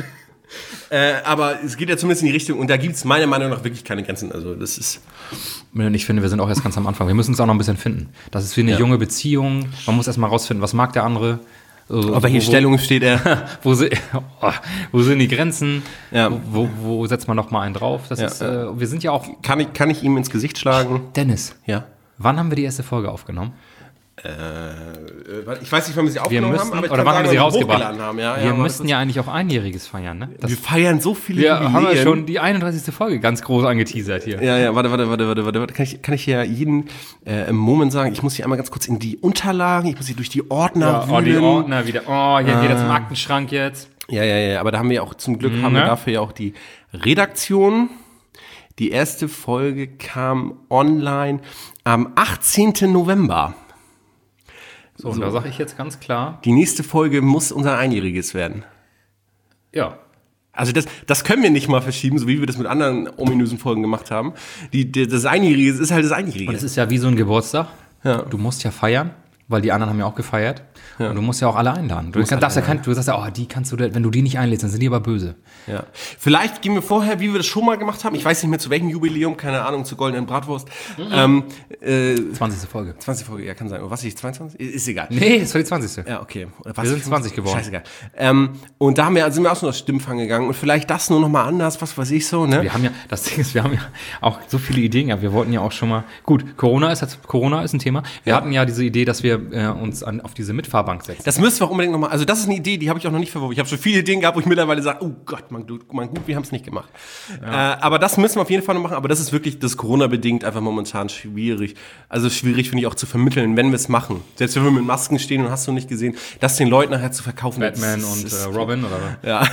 äh, aber es geht ja zumindest in die Richtung, und da gibt es meiner Meinung nach wirklich keine Grenzen. Also das ist... Ich finde, wir sind auch erst ganz am Anfang. Wir müssen uns auch noch ein bisschen finden. Das ist wie eine ja. junge Beziehung. Man muss erst mal rausfinden, was mag der andere. Also, auf welche wo, Stellung steht er? wo, sind, oh, wo sind die Grenzen? Ja. Wo, wo setzt man noch mal einen drauf? Das ja, ist, ja. Äh, wir sind ja auch... Kann ich, kann ich ihm ins Gesicht schlagen? Dennis, ja. Wann haben wir die erste Folge aufgenommen? Äh, ich weiß nicht, wann wir sie aufgenommen wir müssen, haben, aber ich oder wann haben wir sie rausgebracht? Haben. Ja, wir ja, müssten ja eigentlich auch Einjähriges feiern, ne? Das wir feiern so viele Wir Jubiläen. Haben ja schon die einunddreißigste Folge ganz groß angeteasert hier. Ja, ja, warte, warte, warte, warte, warte, warte. Kann ich, kann ich hier jeden äh, im Moment sagen, ich muss hier einmal ganz kurz in die Unterlagen, ich muss hier durch die Ordner ja, wühlen. Oh, die Ordner wieder. Oh, hier äh, geht er zum Aktenschrank jetzt. Ja, ja, ja, aber da haben wir auch, zum Glück haben wir dafür ja auch die Redaktion. Die erste Folge kam online am achtzehnten November. So, und so. Da sage ich jetzt ganz klar. Die nächste Folge muss unser Einjähriges werden. Ja. Also das, das können wir nicht mal verschieben, so wie wir das mit anderen ominösen Folgen gemacht haben. Die, die, das Einjährige ist halt das Einjährige. Und es ist ja wie so ein Geburtstag. Ja. Du musst ja feiern, weil die anderen haben ja auch gefeiert. Ja. Und du musst ja auch alle einladen. Du, du kann, darfst ja kein, du sagst ja, oh, die kannst du, wenn du die nicht einlädst, dann sind die aber böse. Ja. Vielleicht gehen wir vorher, wie wir das schon mal gemacht haben. Ich weiß nicht mehr zu welchem Jubiläum, keine Ahnung, zur goldenen Bratwurst. Mhm. Ähm, äh, zwanzigste Folge. zwanzigste Folge, ja, kann sein. Was ist die, zweiundzwanzig? Ist egal. Nee, das war die zwanzigste. Ja, okay. Oder was wir sind zwanzig geworden. Scheißegal. Ähm, und da haben wir, sind wir auch schon aus Stimmfang gegangen. Und vielleicht das nur noch mal anders, was weiß ich so, ne? Wir haben ja, das Ding ist, wir haben ja auch so viele Ideen gehabt. Wir wollten ja auch schon mal, gut, Corona ist jetzt, Corona ist ein Thema. Wir ja. hatten ja diese Idee, dass wir äh, uns an, auf diese Mitfahrbank setzen. Das müssen wir auch unbedingt nochmal, also das ist eine Idee, die habe ich auch noch nicht verworfen. Ich habe schon viele Ideen gehabt, wo ich mittlerweile sage, oh Gott, man, man gut, wir haben es nicht gemacht. Ja. Äh, aber das müssen wir auf jeden Fall noch machen, aber das ist wirklich, das Corona-bedingt einfach momentan schwierig. Also schwierig finde ich auch zu vermitteln, wenn wir es machen. Selbst wenn wir mit Masken stehen und hast du nicht gesehen, das den Leuten nachher zu verkaufen. Batman das, und ist, äh, Robin, oder? Ja.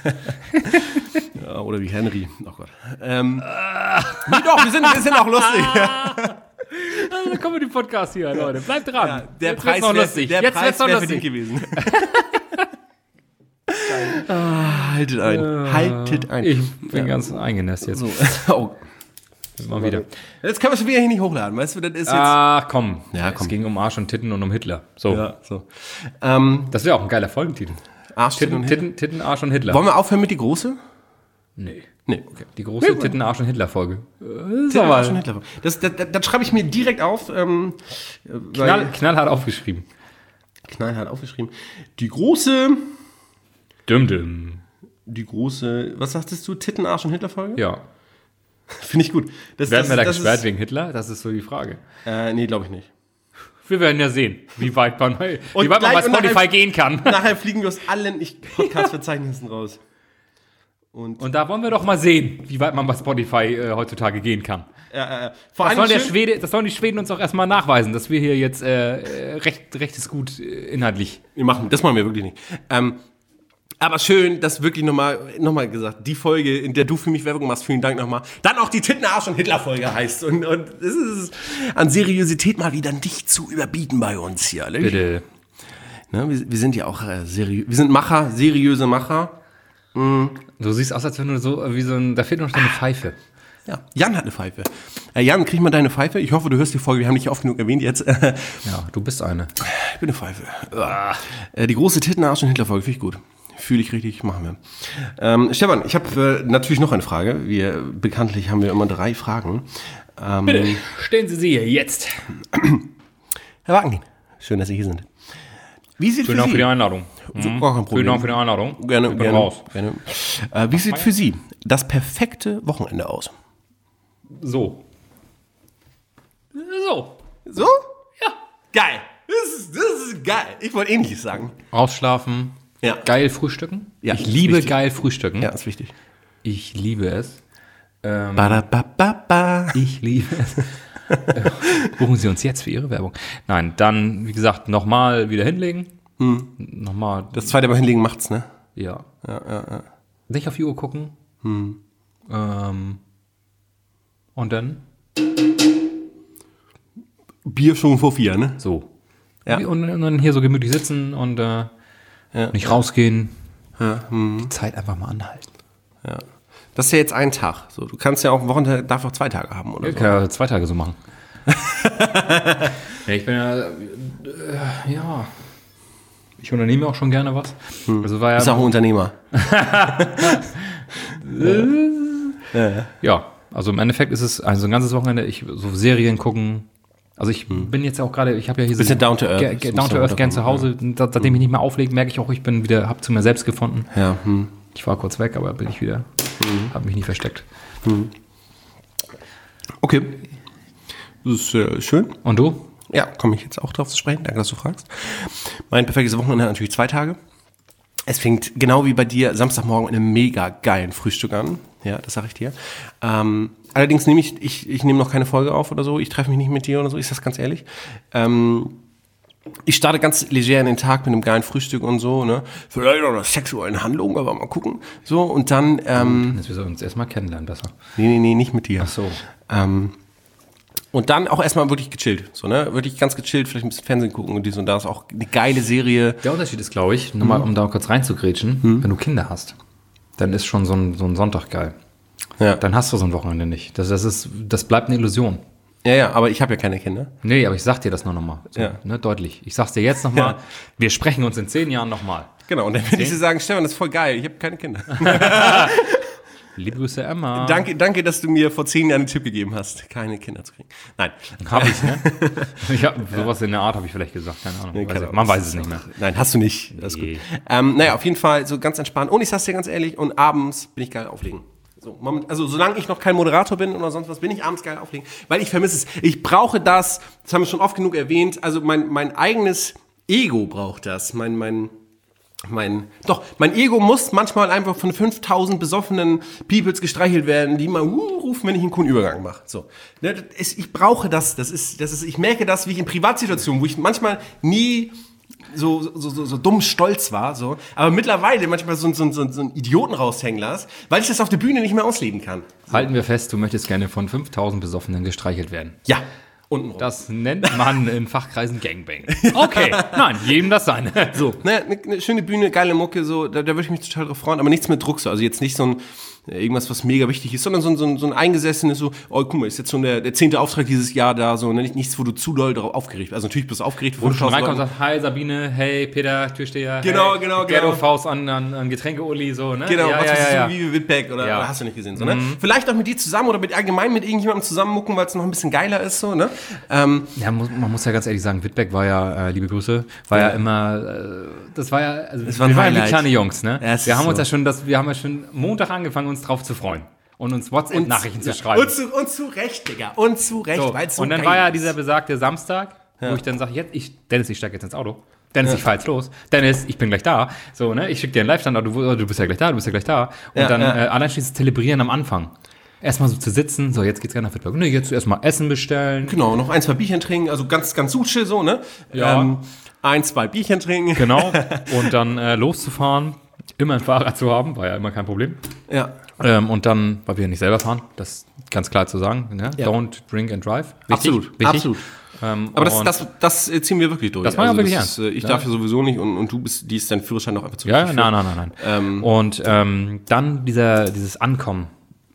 Ja, oder wie Henry. Oh Gott. Ähm, nee, doch, wir sind, wir sind auch lustig. Also, dann kommen wir die Podcast hier, Leute. Bleibt dran. Ja, der Jetzt Preis noch lustig. Der Jetzt Preis wäre verdient gewesen. ah, haltet ein. Uh, haltet ein. Ich bin ja. ganz eingenässt jetzt. So. Oh. Mal wieder. Jetzt können wir schon wieder hier nicht hochladen, weißt du? Das ist jetzt Ach komm. Ja, komm. Es ging um Arsch und Titten und um Hitler. So. Ja, so. Ähm, das wäre auch ein geiler Folgentitel. Arsch, Titten, und Titten, Titten, Arsch und Hitler. Wollen wir aufhören mit die große? Nee. Nee, okay. Die große nee, Titten, Arsch und Hitler-Folge. Titten, Arsch und Hitler-Folge. Das, das, das, das schreibe ich mir direkt auf. Ähm, Knall, knallhart aufgeschrieben. Knallhart aufgeschrieben. Die große... Düm, düm. Die große... Was sagtest du? Titten, Arsch und Hitler-Folge? Ja. Finde ich gut. Das, werden das, wir da das gesperrt ist, wegen Hitler? Das ist so die Frage. Äh, nee, glaube ich nicht. Wir werden ja sehen, wie weit man, wie weit man bei Spotify nachher, gehen kann. Nachher fliegen wir aus allen Podcast-Verzeichnissen raus. Und, Und da wollen wir doch mal sehen, wie weit man bei Spotify äh, heutzutage gehen kann. Äh, äh, vor das, soll der Schwede, das sollen die Schweden uns auch erstmal nachweisen, dass wir hier jetzt äh, recht, rechtes Gut äh, inhaltlich wir machen. Das machen wir wirklich nicht. Ähm, aber schön, dass wirklich nochmal noch mal gesagt, die Folge, in der du für mich Werbung machst, vielen Dank nochmal, dann auch die Titten, Arsch und Hitler-Folge heißt. Und, und es ist an Seriosität mal wieder nicht zu überbieten bei uns hier. Nicht? Bitte. Ne, wir, wir sind ja auch äh, seriös, wir sind Macher, seriöse Macher. Mhm. Du siehst aus, als wenn du so, wie so ein, da fehlt noch deine Pfeife. Ja, Jan hat eine Pfeife. Äh, Jan, krieg mal deine Pfeife. Ich hoffe, du hörst die Folge, wir haben dich oft genug erwähnt jetzt. Ja, du bist eine. Ich bin eine Pfeife. Ah. Äh, die große Titten, Arsch und Hitler-Folge, finde ich gut. Fühle ich richtig, machen wir. Ähm, Stefan, ich habe äh, natürlich noch eine Frage. Wir, bekanntlich haben wir immer drei Fragen. Ähm, Bitte, stellen Sie sie hier jetzt. Herr Wagentin, schön, dass Sie hier sind. Wie sieht Vielen für Dank Sie, für die Einladung. So, gar kein Problem. Vielen Dank für die Einladung. Gerne, ich bin gerne, raus. gerne. Äh, wie sieht für Sie das perfekte Wochenende aus? So. So. So? Ja. Geil. Das ist, das ist geil. Ich wollte Ähnliches sagen. Ausschlafen. Ja. Geil frühstücken. Ja, ich liebe wichtig. geil frühstücken. Ja, ist wichtig. Ich liebe es. Ähm, ba, ba, ba, ba. Ich liebe es. Buchen Sie uns jetzt für Ihre Werbung. Nein, dann, wie gesagt, nochmal wieder hinlegen. Hm. Nochmal. Das zweite Mal hinlegen macht's, ne? Ja. Ja, ja, ja. Nicht auf die Uhr gucken. Hm. Ähm. Und dann? Bier schon vor vier, ne? So. Ja. Und, und dann hier so gemütlich sitzen und äh, Ja. nicht rausgehen. Ja, hm. Die Zeit einfach mal anhalten. Ja. Das ist ja jetzt ein Tag. So, du kannst ja auch am Wochenende, darf auch zwei Tage haben, oder Ich so. kann ja zwei Tage so machen. Ja, ich bin ja, äh, ja, ich unternehme auch schon gerne was. Hm. Also war ja Ist auch ein Unternehmer. ja. ja, also im Endeffekt ist es also ein ganzes Wochenende, ich so Serien gucken. Also ich hm. bin jetzt auch gerade, ich habe ja hier Bisschen so down to earth. Ge- ge- down to earth gern zu Hause. Ja. Seitdem ich nicht mehr auflege, merke ich auch, ich bin wieder, habe zu mir selbst gefunden. Ja. Hm. Ich war kurz weg, aber bin ich wieder, hm. habe mich nie versteckt. Hm. Okay. Das ist äh, schön. Und du? Ja, komme ich jetzt auch drauf zu sprechen. Danke, dass du fragst. Mein perfektes Wochenende hat natürlich zwei Tage. Es fängt genau wie bei dir Samstagmorgen mit einem mega geilen Frühstück an. Ja, das sage ich dir. Ähm, allerdings nehme ich, ich, ich nehme noch keine Folge auf oder so. Ich treffe mich nicht mit dir oder so, ist das ganz ehrlich. Ähm, ich starte ganz leger in den Tag mit einem geilen Frühstück und so, ne? Vielleicht noch einer sexuellen Handlung, aber mal gucken. So, und dann, ähm, Jetzt wir sollen uns erstmal kennenlernen, besser. Nee, nee, nee, nicht mit dir. Ach so. Ähm, und dann auch erstmal wirklich gechillt, so, ne? Wirklich ganz gechillt, vielleicht ein bisschen Fernsehen gucken und dies und das. Auch eine geile Serie. Der Unterschied ist, glaube ich, nochmal, um da kurz reinzugrätschen, wenn du Kinder hast, dann ist schon so ein, so ein Sonntag geil. Ja. Dann hast du so ein Wochenende nicht. Das, das, ist, das bleibt eine Illusion. Ja, ja, aber ich habe ja keine Kinder. Nee, aber ich sag dir das nur nochmal. So, Ja. ne, deutlich. Ich sag's dir jetzt nochmal. Ja. Wir sprechen uns in zehn Jahren nochmal. Genau, und dann würde ich dir sagen, Stefan, das ist voll geil, ich habe keine Kinder. Liebe Grüße, Emma. danke, danke, dass du mir vor zehn Jahren einen Tipp gegeben hast, keine Kinder zu kriegen. Nein. Hab ich, ne? Ich hab, sowas in der Art habe ich vielleicht gesagt, keine Ahnung. Nee, weiß keine ich, Ahnung. man weiß es nicht mehr. Nein, hast du nicht. Das ist Nee. gut. Ähm, naja, auf jeden Fall so ganz entspannt. Und ich sag's dir ganz ehrlich, und abends bin ich geil auflegen. So, moment, also solange ich noch kein Moderator bin oder sonst was, bin ich abends geil auflegen, weil ich vermisse es. Ich brauche das, das haben wir schon oft genug erwähnt, also mein, mein eigenes Ego braucht das. Mein, mein, mein, doch, mein Ego muss manchmal einfach von fünftausend besoffenen Peoples gestreichelt werden, die mal uh, rufen, wenn ich einen coolen Übergang mache. So, ne, das ist, ich brauche das, das ist, das ist, ich merke das, wie ich in Privatsituationen, wo ich manchmal nie so, so, so, so dumm stolz war, so, aber mittlerweile manchmal so, so, so, so einen Idioten raushängen lasse, weil ich das auf der Bühne nicht mehr ausleben kann. Halten wir fest, du möchtest gerne von fünftausend Besoffenen gestreichelt werden. Ja. Untenrum. Das nennt man in Fachkreisen Gangbang. Okay, nein, jedem das seine. So, ne, eine ne schöne Bühne, geile Mucke, so, da, da würde ich mich total drauf freuen, aber nichts mit Druck, so, also jetzt nicht so ein, irgendwas, was mega wichtig ist, sondern so ein, so ein, so ein eingesessenes, so, oh, guck mal, ist jetzt schon der, der zehnte Auftrag dieses Jahr da, so, ne, nichts, wo du zu doll darauf aufgeregt bist, also natürlich bist du aufgeregt, Wo du schon fünftausend reinkommst und sagst, hi Sabine, hey Peter, Türsteher, Genau, hey, genau, genau. Ghetto-Faust an, an, an Getränke-Uli, so, ne? Genau, ja, was ja, weiß ich, ja, ja. so wie Whitbeck oder, Ja. oder hast du nicht gesehen, so, ne? Vielleicht auch mit dir zusammen oder mit allgemein mit irgendjemandem zusammen mucken, weil es noch ein bisschen geiler ist, so, ne? Ähm, Ja, muss, man muss ja ganz ehrlich sagen, Whitbeck war ja, äh, liebe Grüße, war ja, Ja. immer, äh, das war ja, also Das war ein wir waren ja wie Highlight. kleine Jungs, ne? Ja, es wir ist haben uns so. ja schon, das, wir haben ja schon Montag angefangen, uns drauf zu freuen und uns WhatsApp-Nachrichten zu schreiben. Und zu, und zu Recht, Digga, und zu Recht, So, weil es so und dann geil war ja ist. dieser besagte Samstag, wo ich dann sage, jetzt, ich, Dennis, ich steige jetzt ins Auto. Dennis, Ja. ich fahr jetzt los. Dennis, ich bin gleich da. So, ne? Ich schicke dir einen Live-Standard, du, du bist ja gleich da, du bist ja gleich da. Und Ja, dann ja. äh, allein schon dieses Zelebrieren am Anfang. Erstmal so zu sitzen, so, jetzt geht's gerne nach Wittberg. Ne, jetzt erstmal Essen bestellen. Genau, noch ein, zwei Bierchen trinken, also ganz, ganz suche, so, ne? Ja. Ähm, ein, zwei Bierchen trinken. Genau. Und dann äh, loszufahren, immer ein Fahrrad zu haben, war ja immer kein Problem. Ja. Ähm, und dann, weil wir ja nicht selber fahren, das ist ganz klar zu sagen, ne? Ja. Don't drink and drive. Wichtig, Absolut, wichtig. absolut. Ähm, Aber das, und- das, das äh, ziehen wir wirklich durch. Das machen wir wirklich ist, äh, Ich Ja. darf ja sowieso nicht und, und du bist, die ist dein Führerschein noch einfach zu Ja, wichtig nein, für. nein, nein, nein. Ähm, Und ähm, dann dieser, dieses Ankommen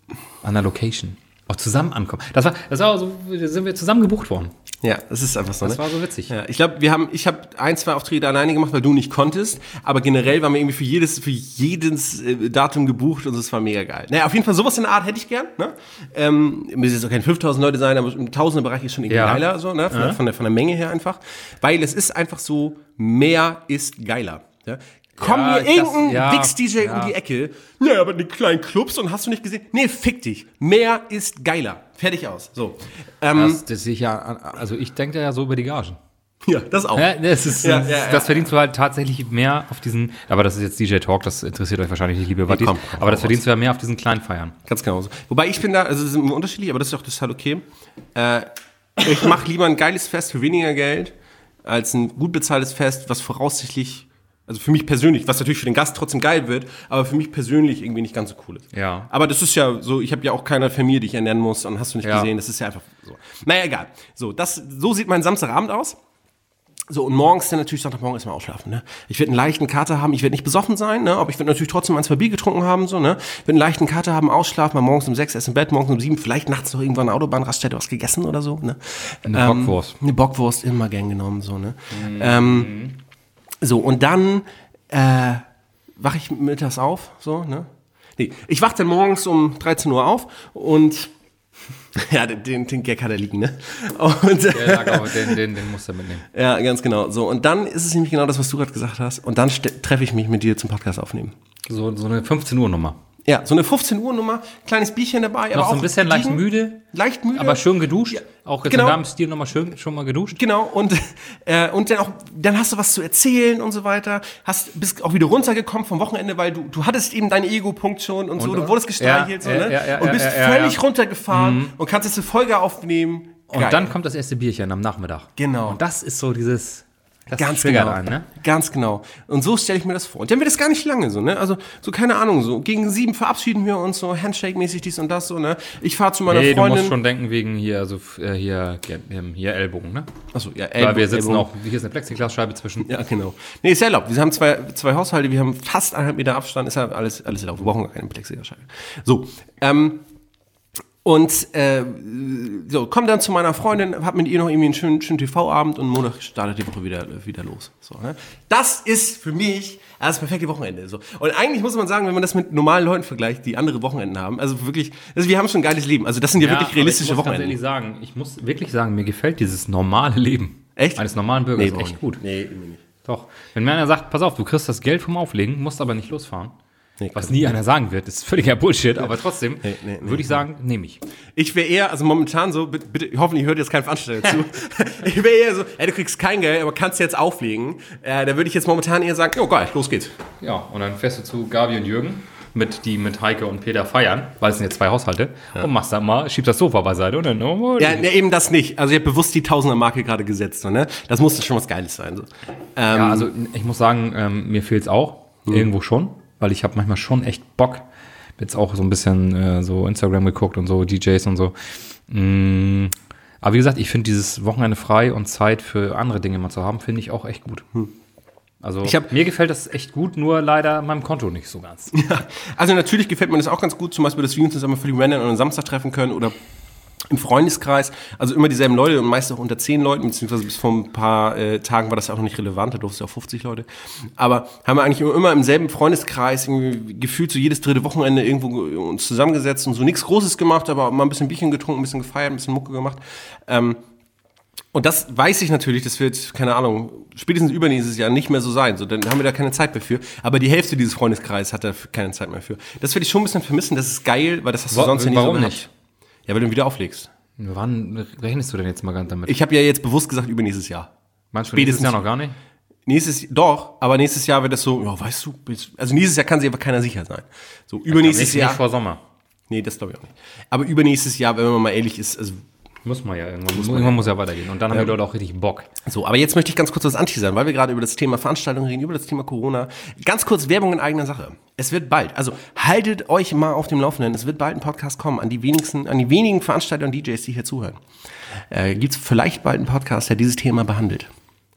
an der Location. Auch zusammen ankommen. Das war, das war so, da sind wir zusammen gebucht worden. Ja, das ist einfach so. Das ne? war so witzig. Ja, ich glaube, wir haben, ich habe ein, zwei Aufträge alleine gemacht, weil du nicht konntest. Aber generell waren wir irgendwie für jedes, für jedes äh, Datum gebucht und es war mega geil. Naja, auf jeden Fall sowas in der Art hätte ich gern. Ne? Ähm, müssen jetzt auch keine fünftausend Leute sein, aber im Tausender-Bereich ist schon irgendwie Ja. geiler, so, ne? Von, Ja. von, der, von der Menge her einfach. Weil es ist einfach so, mehr ist geiler. Ja? Komm Ja, mir das- irgendein ja, Wix-D J ja. um die Ecke. Ja, aber die kleinen Clubs und hast du nicht gesehen? Nee, fick dich. Mehr ist geiler. Fertig aus. So. Ähm, Das, das sehe ich ja, also ich denke ja so über die Gagen. ja, das auch. Ja, das, ist, Ja, das, ja, ja. das verdienst du halt tatsächlich mehr auf diesen, aber das ist jetzt D J Talk, das interessiert euch wahrscheinlich nicht, liebe Wattis, komm, komm, aber das komm, verdienst du ja mehr auf diesen kleinen Feiern. Ganz genau so. Wobei ich bin da, also sind wir unterschiedlich, aber das ist auch total okay. Äh, ich mache lieber ein geiles Fest für weniger Geld, als ein gut bezahltes Fest, was voraussichtlich, also für mich persönlich, was natürlich für den Gast trotzdem geil wird, aber für mich persönlich irgendwie nicht ganz so cool ist. Ja. Aber das ist ja so, ich habe ja auch keine Familie, die ich ernähren muss, und hast du nicht Ja. gesehen, das ist ja einfach so. Naja, egal. So, das, so sieht mein Samstagabend aus. So, und morgens dann natürlich, Sonntagmorgen erstmal ausschlafen, ne? Ich werde einen leichten Kater haben, ich werde nicht besoffen sein, ne? Aber ich werde natürlich trotzdem ein, zwei Bier getrunken haben, so, ne? Ich werde einen leichten Kater haben, ausschlafen, mal morgens um sechs erst im Bett, morgens um sieben, vielleicht nachts noch irgendwann eine Autobahnraststätte was gegessen oder so, ne? Eine ähm, Bockwurst. Eine Bockwurst, immer gern genommen, so, ne? Mhm. Ähm, so, und dann, äh, wache ich mittags auf, so, ne? Nee, ich wache dann morgens um dreizehn Uhr auf und ja, den, den Gag hat er liegen, ne? Und, Der lag auch, den, den, den musst du mitnehmen. Ja, ganz genau. So, und dann ist es nämlich genau das, was du gerade gesagt hast. Und dann st- treffe ich mich mit dir zum Podcast aufnehmen. So, so eine fünfzehn Uhr Nummer. Ja, so eine fünfzehn Uhr Nummer, kleines Bierchen dabei. Noch aber so ein auch bisschen leicht gediegen, müde. Leicht müde. Aber schön geduscht. Ja, auch jetzt genau. in deinem Stil nochmal schön, schon mal geduscht. Genau, und, äh, und dann auch, dann hast du was zu erzählen und so weiter. Hast, bist auch wieder runtergekommen vom Wochenende, weil du, du hattest eben deinen Ego-Punkt schon und, und so, du wurdest gestreichelt, ja, so, ne? ja, ja, und bist ja, ja, völlig ja. runtergefahren Mhm. und kannst jetzt eine Folge aufnehmen. Und Geil. dann kommt das erste Bierchen am Nachmittag. Genau. Und das ist so dieses, das Ganz triggert genau. einen, ne? Ganz genau. Und so stelle ich mir das vor. Und dann wird es gar nicht lange so, ne? Also, so keine Ahnung, so gegen sieben verabschieden wir uns so, Handshake-mäßig dies und das so, ne? Ich fahre zu meiner Nee, du Freundin. musst schon denken wegen hier, also äh, hier, ähm, hier Ellbogen, ne? Achso, ja, Weil wir sitzen Ellbogen. auch, hier ist eine Plexiglasscheibe zwischen. Ja, genau. Nee, ist ja erlaubt. Wir haben zwei, zwei Haushalte, wir haben fast eineinhalb Meter Abstand, ist ja alles, alles erlaubt. Wir brauchen gar keine Plexiglasscheibe. So, ähm, und äh, so, komm dann zu meiner Freundin, hab mit ihr noch irgendwie einen schönen, schönen T V-Abend und Montag startet die Woche wieder, wieder los. So, ne? Das ist für mich das perfekte Wochenende. So. Und eigentlich muss man sagen, wenn man das mit normalen Leuten vergleicht, die andere Wochenenden haben, also wirklich, also wir haben schon ein geiles Leben. Also das sind ja, wirklich realistische aber ich muss Wochenenden. ganz ehrlich sagen, ich muss wirklich sagen, mir gefällt dieses normale Leben. Echt? Eines normalen Bürgers Nee, echt nicht. gut. Nee, irgendwie nicht. Doch. Wenn mir einer sagt, pass auf, du kriegst das Geld vom Auflegen, musst aber nicht losfahren. Nee, was nie einer sagen wird, ist völliger Bullshit, aber trotzdem Nee, nee, nee, würde ich sagen, nehme ich. Ich wäre eher, also momentan so, bitte, bitte hoffentlich hört jetzt kein Veranstalter zu. Ich wäre eher so, ey, du kriegst kein Geld, aber kannst jetzt auflegen. Äh, da würde ich jetzt momentan eher sagen, oh geil, los geht's. Ja, und dann fährst du zu Gabi und Jürgen, mit, die mit Heike und Peter feiern, weil es sind jetzt zwei Haushalte, ja. Und machst dann mal, schiebst das Sofa beiseite und dann... Oh, ja, ne, eben das nicht. Also ich habe bewusst die Tausender-Marke gerade gesetzt. So, ne? Das muss schon was Geiles sein. So. Ähm, ja, also ich muss sagen, ähm, mir fehlt's auch, hm. irgendwo schon, weil ich habe manchmal schon echt Bock. Jetzt auch so ein bisschen äh, so Instagram geguckt und so, D Js und so. Mm, aber wie gesagt, ich finde dieses Wochenende frei und Zeit für andere Dinge mal zu haben, finde ich auch echt gut. Hm. Also ich hab, mir gefällt das echt gut, nur leider meinem Konto nicht so ganz. Ja, also natürlich gefällt mir das auch ganz gut, zum Beispiel, dass wir uns zusammen für die Random an einem Samstag treffen können oder im Freundeskreis, also immer dieselben Leute und meist auch unter zehn Leuten, beziehungsweise bis vor ein paar äh, Tagen war das ja auch noch nicht relevant, da durften es ja auch fünfzig Leute. Aber haben wir eigentlich immer, immer im selben Freundeskreis irgendwie gefühlt so jedes dritte Wochenende irgendwo uns zusammengesetzt und so nichts Großes gemacht, aber mal ein bisschen Bierchen getrunken, ein bisschen gefeiert, ein bisschen Mucke gemacht. Ähm, und das weiß ich natürlich, das wird, keine Ahnung, spätestens übernächstes Jahr nicht mehr so sein. So, dann haben wir da keine Zeit mehr für. Aber die Hälfte dieses Freundeskreises hat da keine Zeit mehr für. Das werde ich schon ein bisschen vermissen, das ist geil, weil das hast du Wa- sonst ja nie warum so gehabt. nicht? Ja, weil du ihn wieder auflegst. Wann rechnest du denn jetzt mal ganz damit? Ich habe ja jetzt bewusst gesagt, übernächstes Jahr. Meinst du nächstes spätestens- Jahr noch gar nicht? Nächstes, doch, aber nächstes Jahr wird das so, ja, weißt du, bis- also nächstes Jahr kann sich aber keiner sicher sein. So, übernächstes nicht, Jahr. Nicht vor Sommer. Nee, das glaube ich auch nicht. Aber übernächstes Jahr, wenn man mal ehrlich ist, also Muss man ja irgendwann. Muss irgendwann muss ja weitergehen. Und dann haben die Leute auch richtig Bock. so, aber jetzt möchte ich ganz kurz was anteasern, weil wir gerade über das Thema Veranstaltungen reden, über das Thema Corona. Ganz kurz Werbung in eigener Sache. Es wird bald, also haltet euch mal auf dem Laufenden, es wird bald ein Podcast kommen an die wenigsten, an die wenigen Veranstalter und D Js, die hier zuhören. Äh, Gibt es vielleicht bald einen Podcast, der dieses Thema behandelt?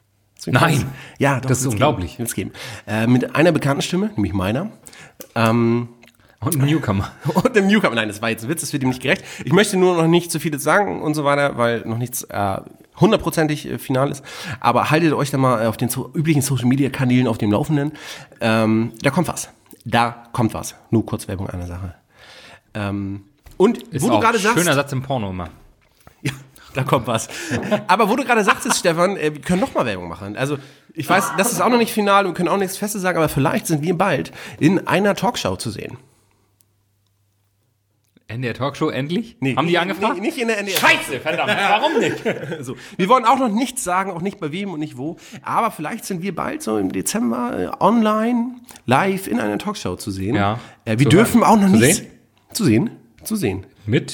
Nein. Ja, doch, Das ist wird's unglaublich. Geben. Wird's geben. Äh, mit einer bekannten Stimme, nämlich meiner. Ähm, Und ein Newcomer. Und dem Newcomer. Nein, das war jetzt ein Witz, das wird ihm nicht gerecht. Ich möchte nur noch nicht zu viel sagen und so weiter, weil noch nichts äh, hundertprozentig äh, final ist. Aber haltet euch da mal auf den so, üblichen Social-Media-Kanälen auf dem Laufenden. Ähm, da kommt was. Da kommt was. Nur kurz Werbung einer Sache. Ähm, und Ist wo du auch gerade sagst... schöner Satz im Porno immer. Ja, da kommt was. Aber wo du gerade sagtest, Stefan, äh, wir können noch mal Werbung machen. Also ich weiß, das ist auch noch nicht final, wir können auch nichts Festes sagen, aber vielleicht sind wir bald in einer Talkshow zu sehen. N D R Talkshow endlich? Nee, Haben die nicht- angefragt? nee, nicht in der N D R. Scheiße, verdammt. Warum nicht? So. Wir wollen auch noch nichts sagen, auch nicht bei wem und nicht wo. Aber vielleicht sind wir bald so im Dezember äh, online, live in einer Talkshow zu sehen. Ja. Äh, wir Zu dürfen hören. auch noch Zu nichts... sehen? Zu sehen? Zu sehen. Mit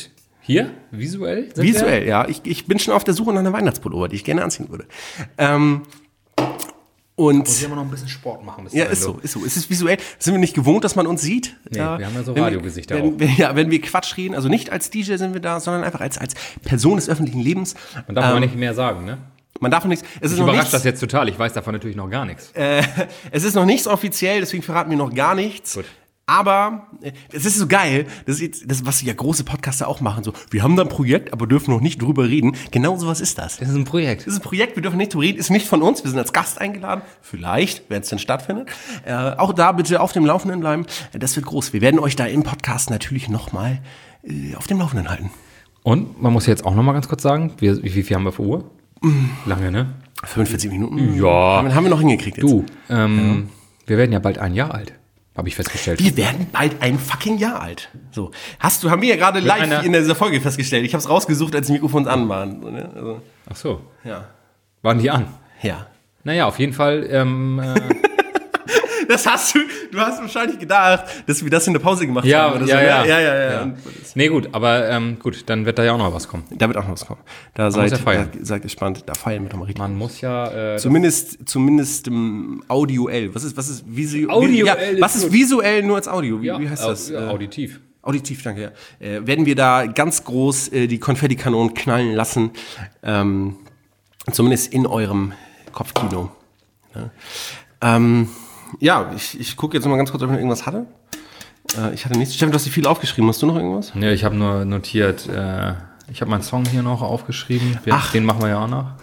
Hier? Visuell? sind Visuell, ja. Ich, ich bin schon auf der Suche nach einer Weihnachtspullover, die ich gerne anziehen würde. Ähm, und Muss ich immer noch ein bisschen Sport machen. Bis ja, dahin, ist so, du. ist so. Es ist visuell. Sind wir nicht gewohnt, dass man uns sieht? Nee, ja, wir haben ja so wenn Radiogesichter wir, auch. wenn wir, ja, wenn wir Quatsch reden, also nicht als D J sind wir da, sondern einfach als, als Person des öffentlichen Lebens. Man darf ähm, aber nicht mehr sagen, ne? Man darf noch nichts. Es ist Ich noch überrascht nichts, das jetzt total. Ich weiß davon natürlich noch gar nichts. Äh, es ist noch nichts offiziell, deswegen verraten wir noch gar nichts. Gut. Aber äh, es ist so geil, das ist jetzt, das, was ja große Podcaster auch machen, so, wir haben da ein Projekt, aber dürfen noch nicht drüber reden. Genau sowas ist das. Das ist ein Projekt. Das ist ein Projekt, wir dürfen nicht drüber reden, ist nicht von uns, wir sind als Gast eingeladen, vielleicht, wenn es denn stattfindet. Äh, auch da bitte auf dem Laufenden bleiben, äh, das wird groß. Wir werden euch da im Podcast natürlich nochmal äh, auf dem Laufenden halten. Und man muss jetzt auch noch mal ganz kurz sagen, wir, wie, wie viel haben wir vor Uhr? Lange, ne? fünfundvierzig Minuten? Ja. Haben, haben wir noch hingekriegt jetzt. Du, ähm, wir werden ja bald ein Jahr alt, habe ich festgestellt. Wir werden bald ein fucking Jahr alt. So, hast du, haben wir ja gerade live einer- in dieser Folge festgestellt. Ich habe es rausgesucht, als die Mikrofons an waren. So, ne? Also, Ach so, ja. waren die an? Ja. Naja, auf jeden Fall, ähm, äh, Das hast du, du hast wahrscheinlich gedacht, dass wir das in der Pause gemacht Ja, haben. Oder ja, so. ja. ja, ja, ja, Ja. Und nee, gut, aber ähm, gut, dann wird da ja auch noch was kommen. da wird auch noch was kommen. Da muss seid, ja feiern. da, seid gespannt. Da feiern wir doch mal richtig. Man muss ja, äh, Zumindest, zumindest ähm, audioell. Was ist, was ist visuell? Audioell Ja, ist was ist gut. visuell nur als Audio? Wie, ja, wie heißt au- das? ja, Äh, auditiv. Auditiv, danke, ja. Äh, werden wir da ganz groß äh, die Konfettikanonen knallen lassen. Ähm, zumindest in eurem Kopfkino. Ja, ähm, ja ich, ich gucke jetzt noch mal ganz kurz, ob ich noch irgendwas hatte. Äh, ich hatte nichts. Steffen, du hast dir viel aufgeschrieben. Hast du noch irgendwas? Ja, ich habe nur notiert, äh, ich habe meinen Song hier noch aufgeschrieben. Wir, Ach. Den machen wir ja auch noch.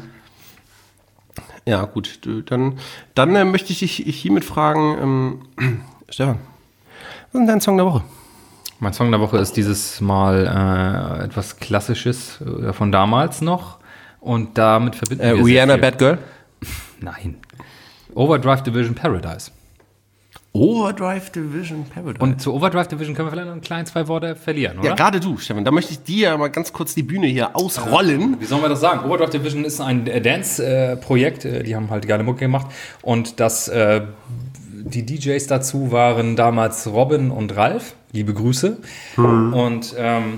Ja, gut. Du, dann dann äh, möchte ich dich hiermit fragen, ähm, Stefan, was ist denn dein Song der Woche? Mein Song der Woche ist dieses Mal äh, etwas Klassisches äh, von damals noch. Und damit verbinden Äh, wir sehr Rihanna viel. Bad Girl? Nein. Overdrive Division Paradise. Overdrive Division Paradise. Und zu Overdrive Division können wir vielleicht noch ein kleinen zwei Worte verlieren, oder? ja, gerade du, Stefan. Da möchte ich dir mal ganz kurz die Bühne hier ausrollen. Wie sollen wir das sagen? Overdrive Division ist ein äh, Dance-Projekt. Äh, die haben halt geile Mucke gemacht. Und das, äh, die D Js dazu waren damals Robin und Ralf. Liebe Grüße. Und ähm,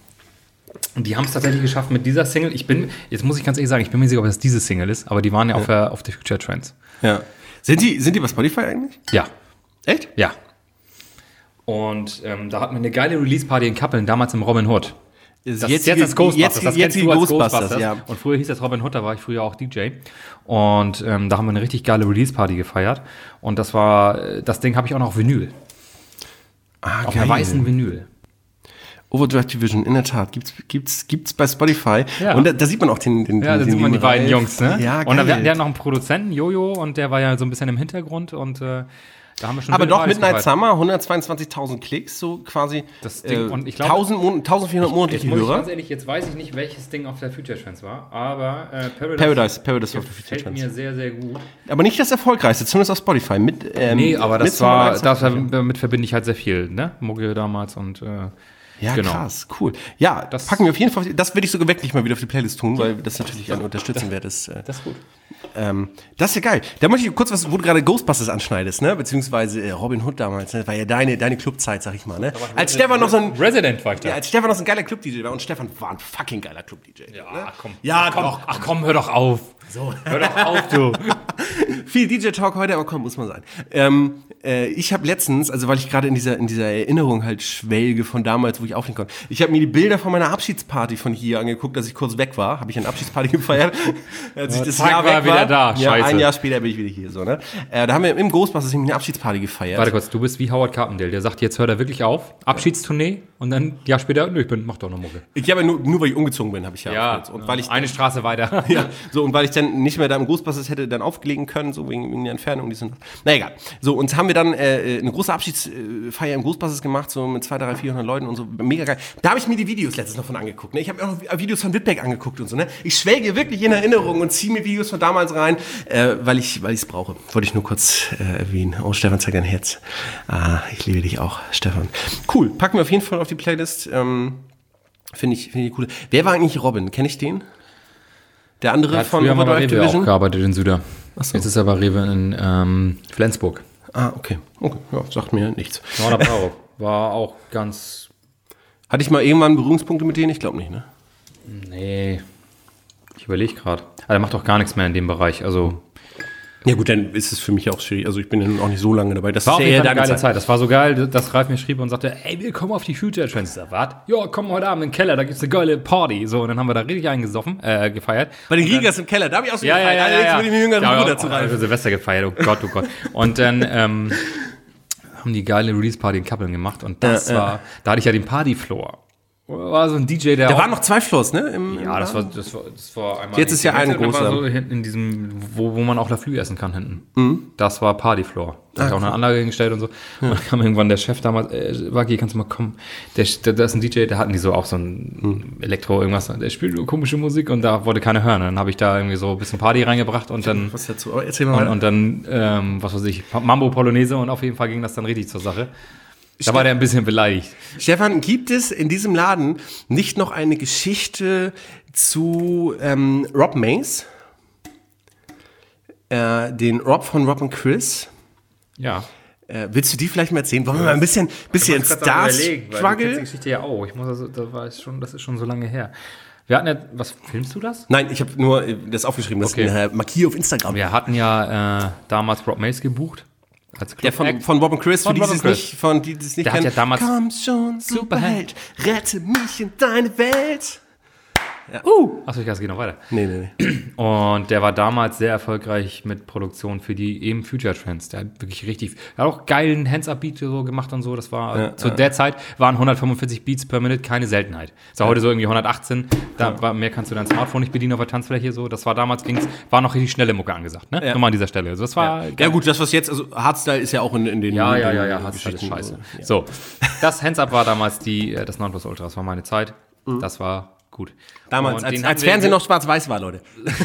die haben es tatsächlich geschafft mit dieser Single. Ich bin, jetzt muss ich ganz ehrlich sagen, ich bin mir sicher, ob das diese Single ist, aber die waren ja, auf, der, auf der Future Trends. Ja. Sind die, sind die bei Spotify eigentlich? Ja. Echt? Ja. Und ähm, da hatten wir eine geile Release-Party in Kappeln, damals im Robin Hood. Das ist jetzt das Ghostbusters, das kennst die du als Ghostbusters, Ghostbusters. ja. Und früher hieß das Robin Hood, da war ich früher auch D J. Und ähm, da haben wir eine richtig geile Release-Party gefeiert. Und das war, äh, das Ding habe ich auch noch auf Vinyl. Ah, Auf einer weißen Vinyl. Overdrive Division, in der Tat. Gibt's, gibt's, gibt's bei Spotify. Ja. Und da, da sieht man auch den, den, Ja, da den sieht man die lieben beiden Ralf. Jungs, ne? Ja, und dann, geil. der hat noch einen Produzenten, Jojo, und der war ja so ein bisschen im Hintergrund und äh, da haben wir schon Aber wilde doch, Partys Midnight gefeiert. Summer, hundertzweiundzwanzigtausend Klicks, so quasi Das Ding, äh, und ich glaube- tausend, Mon- eintausendvierhundert Jetzt monatliche muss ich Hörer. ganz ehrlich, jetzt weiß ich nicht, welches Ding auf der Future Trends war, aber äh, Paradise, Paradise, Paradise auf der Future gefällt Trends. mir sehr, sehr gut. Aber nicht das erfolgreichste, zumindest auf Spotify. Mit, ähm, Nee, aber das mit war, Summer das, damit verbinde ich halt sehr viel, ne? Mucke damals und äh, Ja, genau. krass, cool. Ja, Das- das packen wir auf jeden Fall, das werde ich sogar wirklich mal wieder auf die Playlist tun, weil das natürlich ein unterstützenwertes. Äh, Das ist gut. ähm, das ist ja geil. Da möchte ich kurz was, wo du gerade Ghostbusters anschneidest, ne? Beziehungsweise äh, Robin Hood damals, ne? War ja deine, deine Clubzeit, sag ich mal, ne? Als Stefan noch so ein. Resident war ich da. Ja, als Stefan noch so ein geiler Club-D J war und Stefan war ein fucking geiler Club-D J. Ja, ne? ach komm. Ja, ach, komm, doch. ach komm, hör doch auf. So. Hör doch auf, du. Viel D J-Talk heute, aber komm, muss man sein. Ähm, äh, ich habe letztens, also weil ich gerade in dieser, in dieser Erinnerung halt schwelge von damals, wo ich aufnehmen konnte, ich habe mir die Bilder von meiner Abschiedsparty von hier angeguckt, als ich kurz weg war. Habe ich eine Abschiedsparty gefeiert. Als ich das zack, Jahr war weg er wieder da. Ja, Scheiße. ein Jahr später bin ich wieder hier. So, ne? äh, da haben wir im Ghostbusters eine Abschiedsparty gefeiert. Warte kurz, du bist wie Howard Carpendale, der sagt, jetzt hört er wirklich auf, Abschiedstournee und dann ein Jahr später, nö, ich bin, mach doch noch Mucke. Ich habe ja nur, nur weil ich umgezogen bin, habe ich ja. aufgehört. Und weil ich eine Straße weiter. Ja, so, und weil ich dann nicht mehr da im Ghostbusters hätte dann auflegen können, so wegen, wegen der Entfernung, die sind. Na egal. So, und haben wir dann äh, eine große Abschiedsfeier im Ghostbusters gemacht, so mit zweihundert, dreihundert, vierhundert Leuten und so. Mega geil. Da habe ich mir die Videos letztens noch von angeguckt. Ne? Ich habe auch noch Videos von Whitbeck angeguckt und so. Ne? Ich schwelge wirklich in Erinnerung und ziehe mir Videos von damals rein, äh, weil ich weil ich es brauche. Wollte ich nur kurz äh, erwähnen. Oh, Stefan, zeig dein Herz. Ah, ich liebe dich auch, Stefan. Cool. Packen wir auf jeden Fall auf die Playlist. Ähm, Finde ich, finde ich cool. Wer war eigentlich Robin? Kenne ich den? Der andere Hat von früher mal bei Overdrive Rewe auch Division? gearbeitet in Süder. Ach so. Jetzt ist er bei Rewe in ähm, Flensburg. Ah, okay. Okay, ja, sagt mir nichts. Norderbrau. War auch ganz Hatte ich mal irgendwann Berührungspunkte mit denen? Ich glaube nicht, ne? Nee. Ich überlege gerade. Aber der macht auch gar nichts mehr in dem Bereich. Also. Ja gut, dann ist es für mich auch schwierig. Also ich bin ja nun auch nicht so lange dabei. Das war ist auf ja jeden eher Fall eine deine geile Zeit. Das war so geil, dass Ralf mir schrieb und sagte, ey, willkommen auf die Future Trends. Ich sag, was? Ja, komm heute Abend in den Keller, da gibt's eine geile Party. So, und dann haben wir da richtig eingesoffen, äh, gefeiert. Bei den Riegers im Keller, da habe ich auch so ja, gefeiert. Ja, ja, Jetzt ja, würde ich mir jüngeren ja, Bruder ja, zu oh, Ralf. Silvester gefeiert, oh Gott, oh Gott. Und dann ähm, haben die geile Release-Party in Kappeln gemacht und das Ja, ja. war, da hatte ich ja den Partyfloor. War so ein D J, der Da auch, waren noch zwei Floors, ne? Im, im ja, das war, Laden? das war, das war einmal. Jetzt ist ja ein großer. So hinten in diesem, wo, wo man auch Laflü essen kann hinten. Mhm. Das war Partyfloor. Da hat Ah, auch eine Anlage hingestellt und so. Ja. Und dann kam irgendwann der Chef damals, äh, Waki, kannst du mal kommen? Der, der, da ist ein D J, da hatten die so auch so ein mhm. Elektro, irgendwas, der spielt nur komische Musik und da wollte keiner hören. Und dann habe ich da irgendwie so ein bisschen Party reingebracht und dann. Was dazu? Aber erzähl mal. Und, und dann, ähm, was weiß ich, Mambo Polonaise und auf jeden Fall ging das dann richtig zur Sache. Da war der ein bisschen beleidigt. Stefan, gibt es in diesem Laden nicht noch eine Geschichte zu ähm, Rob Mays? Äh, den Rob von Rob und Chris? Ja. Äh, willst du die vielleicht mal erzählen? Wollen wir mal ein bisschen, bisschen Star-Struggle? Die Geschichte ja auch. Ich muss also, das, war schon, das ist schon so lange her. Wir hatten ja, was, filmst du das? Nein, ich habe nur das aufgeschrieben. Das Okay. ist ein äh, Markier auf Instagram. Wir hatten ja äh, damals Rob Mays gebucht. Als Der von, von Bob und Chris, Von für die Bob sie es und Chris. nicht, von die, die es nicht Der hat kennen. ja damals- Komm schon, Superheld, rette mich in deine Welt. Ja. Uh. Achso, ich dachte, es geht noch weiter. Nee, nee, nee. Und der war damals sehr erfolgreich mit Produktion für die eben Future Trends. Der hat wirklich richtig, er hat auch geilen Hands-Up-Beat so gemacht und so. Das war, Ja, zu ja. der Zeit waren hundertfünfundvierzig Beats per Minute keine Seltenheit. Ist ja heute so irgendwie hundertachtzehn. Da war, mehr kannst du dein Smartphone nicht bedienen auf der Tanzfläche. So. Das war damals, ging's, war noch richtig schnelle Mucke angesagt. Ne? Ja. Nochmal an dieser Stelle. Also das war Ja gut, das was jetzt, also Hardstyle ist ja auch in, in den Ja, in ja, den ja, ja, Hardstyle ist Geschichten scheiße. Ja. So, das Hands-Up war damals die, äh, das Nonplusultra. Das war meine Zeit. Das war gut. Damals, Und als, den als haben wir Fernsehen ge- noch schwarz-weiß war, Leute.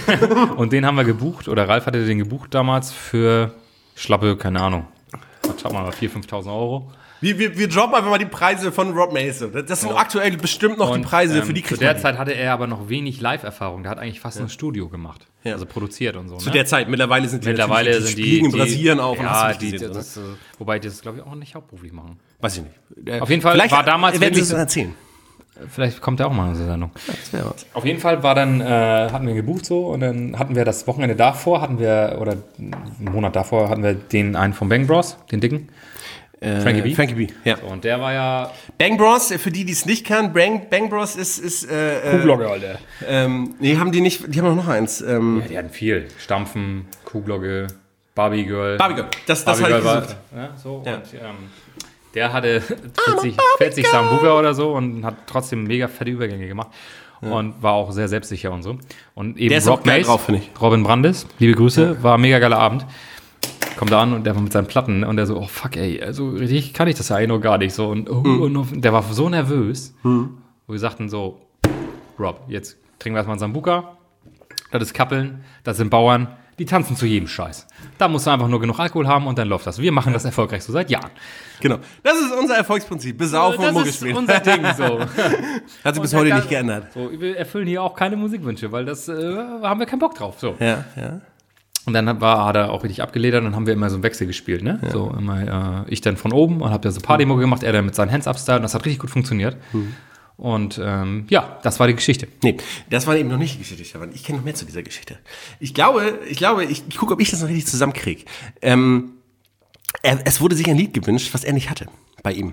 Und den haben wir gebucht, oder Ralf hatte den gebucht damals für schlappe, keine Ahnung, schau mal, viertausend, fünftausend Euro. Wir, wir, wir droppen einfach mal die Preise von Rob Mays. Das sind aktuell bestimmt noch Und, die Preise, ähm, für die Zu kriegt der man die. Zeit hatte er aber noch wenig Live-Erfahrung. Der hat eigentlich fast ein Studio gemacht. Ja. Also produziert und so. Zu ne? der Zeit, mittlerweile sind die Mittlerweile natürlich- sind die, fliegen in die Brasilien auch. und hast Ja, du nicht die, gesehen, das, äh, wobei die das, glaube ich, auch nicht hauptberuflich machen. weiß ich nicht. Äh, Auf jeden Fall Vielleicht war damals werden sie wirklich es so- dann erzählen. Vielleicht kommt er auch mal in unsere Sendung. Das wäre was. Auf jeden Fall war dann, äh, hatten wir gebucht so und dann hatten wir das Wochenende davor, hatten wir, oder einen Monat davor, hatten wir den einen von Bang Bros, den dicken. Äh, Frankie B? Frankie B, ja. Und der war ja Bang Bros, für die, die es nicht kennen, Bang, Bang Bros ist, ist äh, äh, Kuhglocke, Alter. ähm, nee, haben die nicht, die haben noch eins. Ähm, Ja, die hatten viel. Stampfen, Kuhglocke, Barbie Girl. Barbie Girl, das, das Barbie hatte ich Girl gesucht. war, ja, so. Ja. Und, ähm, der hatte vierzig, vierzig Sambuca oder so und hat trotzdem mega fette Übergänge gemacht. Und war auch sehr selbstsicher und so. Und eben Der ist Rob auch geil Mays, drauf, finde ich. Robin Brandes, liebe Grüße, war ein mega geiler Abend. Kommt da an und der war mit seinen Platten und der so, oh fuck ey, also richtig kann ich das ja eigentlich noch gar nicht so. Und, oh, Hm. und der war so nervös, wo wir sagten so, Rob, jetzt trinken wir erstmal einen Sambuca, das ist Kappeln, das sind Bauern, die tanzen zu jedem Scheiß. Da musst du einfach nur genug Alkohol haben und dann läuft das. Wir machen das erfolgreich so seit Jahren. Genau. Das ist unser Erfolgsprinzip. Besaufen und das Mucke ist spielen. unser Ding so. Hat sich bis Und heute der nicht kann- geändert. So, wir erfüllen hier auch keine Musikwünsche, weil das äh, haben wir keinen Bock drauf. So. Ja, ja. Und dann war, hat er auch richtig abgeledert und dann haben wir immer so einen Wechsel gespielt, ne? So immer äh, ich dann von oben und hab da so Partymucke gemacht, er dann mit seinen Hands-Up-Style und das hat richtig gut funktioniert. Und ähm, ja, das war die Geschichte. Nee, das war eben noch nicht die Geschichte, Stefan. Ich kenne noch mehr zu dieser Geschichte. Ich glaube, ich glaube, ich, ich gucke, ob ich das noch richtig zusammenkriege. Ähm, er, es wurde sich ein Lied gewünscht, was er nicht hatte bei ihm.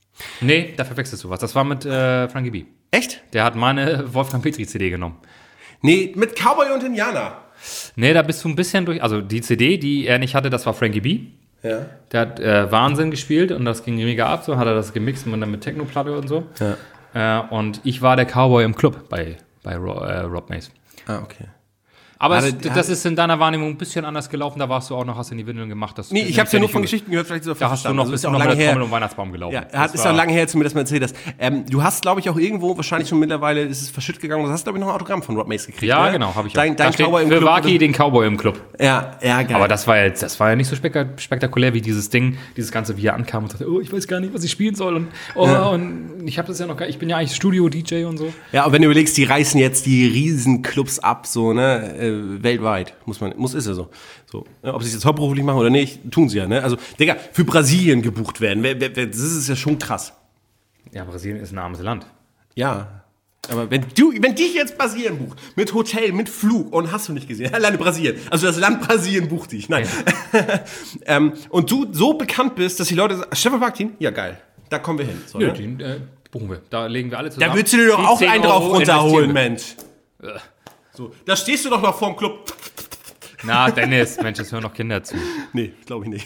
Nee, da verwechselst du was. Das war mit äh, Frankie B. Echt? Der hat meine Wolfgang Petri-C D genommen. Nee, mit Cowboy und Indianer. Nee, da bist du ein bisschen durch. Also die C D, die er nicht hatte, das war Frankie B. Ja. Der hat äh, Wahnsinn gespielt und das ging mega ab. So hat er das gemixt und dann mit Techno-Platte und so. Ja. Äh, und ich war der Cowboy im Club bei, bei Ro, äh, Rob Mays. Ah, okay. Aber Hatte- es, das hatte- ist in deiner Wahrnehmung ein bisschen anders gelaufen. Da warst du auch noch, hast in die Windeln gemacht. Das Nee, ich habe ja nur von Geschichten gehört, vielleicht ist es auch Da hast du verstanden. noch, Also bist ist du ja noch auch mit lange der her. Trommel um Weihnachtsbaum gelaufen. Ja, Das hat, ist war- ja lange her, als du mir das mal erzählt hast. Ähm, du hast, glaube ich, auch irgendwo, wahrscheinlich schon mittlerweile, ist es verschütt gegangen, du hast, glaube ich, noch ein Autogramm von Rob Mays gekriegt. Ja, ne? genau, habe ich auch. Dein, dein Da steht Cowboy im für Club. Waki den Cowboy im Club. Ja, ja, geil. Aber das war jetzt, das war ja nicht so spektak- spektakulär wie dieses Ding, dieses ganze, wie er ankam und sagte, oh, ich weiß gar nicht, was ich spielen soll und, oh, und ich habe das ja noch gar, ich bin ja eigentlich Studio-D J und so. Ja, und wenn du überlegst, die reißen jetzt die Riesenclubs ab, so, ne, äh, weltweit. Muss man, muss, ist ja so. so ja, ob sie es jetzt hauptberuflich machen oder nicht, tun sie ja, ne. Also, Digga, für Brasilien gebucht werden, wer, wer, wer, das ist ja schon krass. Ja, Brasilien ist ein armes Land. Ja. Aber wenn du, wenn dich jetzt Brasilien bucht, mit Hotel, mit Flug, und hast du nicht gesehen, alleine Brasilien, also das Land Brasilien bucht dich, nein. Ja. ähm, und du so bekannt bist, dass die Leute sagen, Stefan Martin, ja geil, da kommen wir hin. So, Nö, ne? den äh, buchen wir. Da legen wir alle zusammen. Da würdest du dir doch Die auch zehn einen drauf Euro runterholen, investieren Mensch. So, da stehst du doch noch vorm Club. Na, Dennis, Mensch, das hören noch Kinder zu. Nee, glaube ich nicht.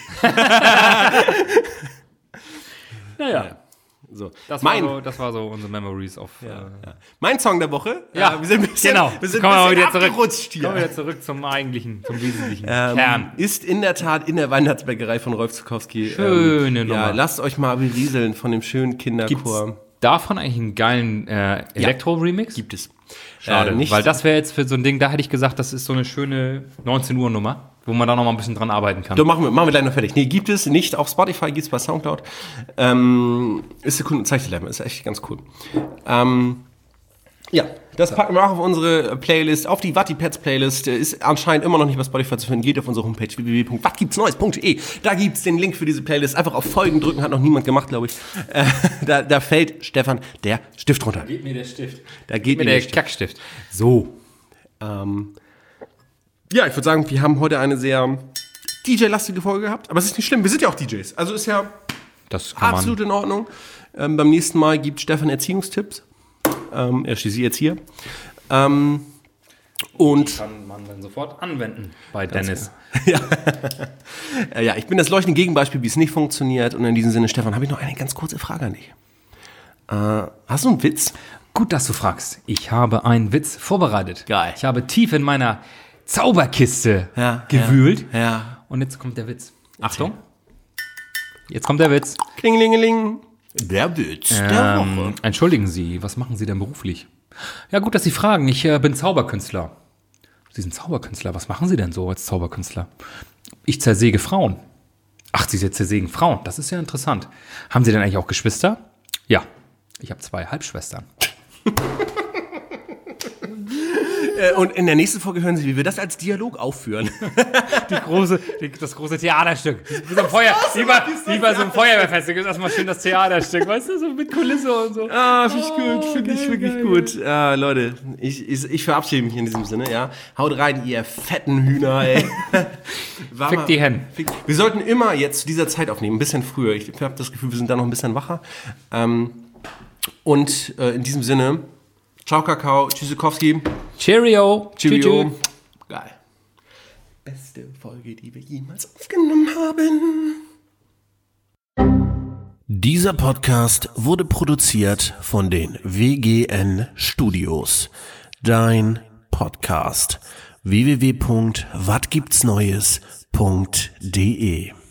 Naja. So. Das, mein, war so, das war so unsere Memories of. ja, äh, ja. Mein Song der Woche. Ja, äh, wir sind ein bisschen, genau. wir sind Kommen wir ein mal bisschen wieder zurück. abgerutscht hier. Kommen wir wieder zurück zum eigentlichen, zum wesentlichen Ähm, Kern. ist in der Tat in der Weihnachtsbäckerei von Rolf Zukowski. Schöne ähm, Nummer. Ja, lasst euch mal berieseln von dem schönen Kinderchor. Davon eigentlich einen geilen äh, Elektro-Remix? Gibt es. Schade, Äh, nicht weil das wäre jetzt für so ein Ding, da hätte ich gesagt, das ist so eine schöne neunzehn Uhr Nummer, wo man da noch mal ein bisschen dran arbeiten kann. So, machen wir, machen wir gleich noch fertig. Nee, gibt es nicht. Auf Spotify gibt es bei Soundcloud. Ähm, ist eine coole Zeichenleiter, ist echt ganz cool. Ähm, ja, das packen wir auch auf unsere Playlist, auf die Wattipads-Playlist. Ist anscheinend immer noch nicht bei Spotify zu finden. Geht auf unsere Homepage w w w punkt wat gibt's neues punkt de. Da gibt es den Link für diese Playlist. Einfach auf Folgen drücken, hat noch niemand gemacht, glaube ich. Äh, da, da fällt Stefan der Stift runter. Gib mir der Stift. Da geht Mit mir der Stift. Kackstift. So. Ähm, ja, ich würde sagen, wir haben heute eine sehr D J-lastige Folge gehabt. Aber es ist nicht schlimm, wir sind ja auch D Js. Also ist ja Das kann absolut man. in Ordnung. Ähm, beim nächsten Mal gibt Stefan Erziehungstipps. Ähm, er schließt sie jetzt hier. Ähm, und Kann man dann sofort anwenden bei Dennis. ja. Äh, ja, ich bin das leuchtende Gegenbeispiel, wie es nicht funktioniert. Und in diesem Sinne, Stefan, habe ich noch eine ganz kurze Frage an dich. Äh, hast du einen Witz? Gut, dass du fragst. Ich habe einen Witz vorbereitet. Geil. Ich habe tief in meiner Zauberkiste Ja, gewühlt. Ja. ja. Und jetzt kommt der Witz. Achtung. Jetzt kommt der Witz. Klingelingeling. Der Witz der Ähm, Woche. entschuldigen Sie, was machen Sie denn beruflich? Ja, gut, dass Sie fragen. Ich äh, bin Zauberkünstler. Sie sind Zauberkünstler. Was machen Sie denn so als Zauberkünstler? Ich zersäge Frauen. Ach, Sie zersägen Frauen. Das ist ja interessant. Haben Sie denn eigentlich auch Geschwister? Ja. Ich habe zwei Halbschwestern. Äh, und in der nächsten Folge hören Sie, wie wir das als Dialog aufführen. Die große, die, das große Theaterstück. Wie, so ein Feuer, wie, bei, wie bei so einem Feuerwehrfest. Das ist erstmal schön das Theaterstück, weißt du, so mit Kulisse und so. Ah, finde ich gut, finde ich geil, wirklich geil. gut. Ah, Leute, ich, ich, ich verabschiede mich in diesem Sinne, ja. Haut rein, ihr fetten Hühner, ey. War Fick mal- die Hen. Fick- Wir sollten immer jetzt zu dieser Zeit aufnehmen, ein bisschen früher. Ich habe das Gefühl, wir sind da noch ein bisschen wacher. Ähm, und äh, in diesem Sinne, ciao Kakao, Tschüssikowski. Cheerio. Cheerio. Tschü, tschü. Geil. Beste Folge, die wir jemals aufgenommen haben. Dieser Podcast wurde produziert von den W G N Studios. Dein Podcast. w w w punkt wat gibt's neues punkt de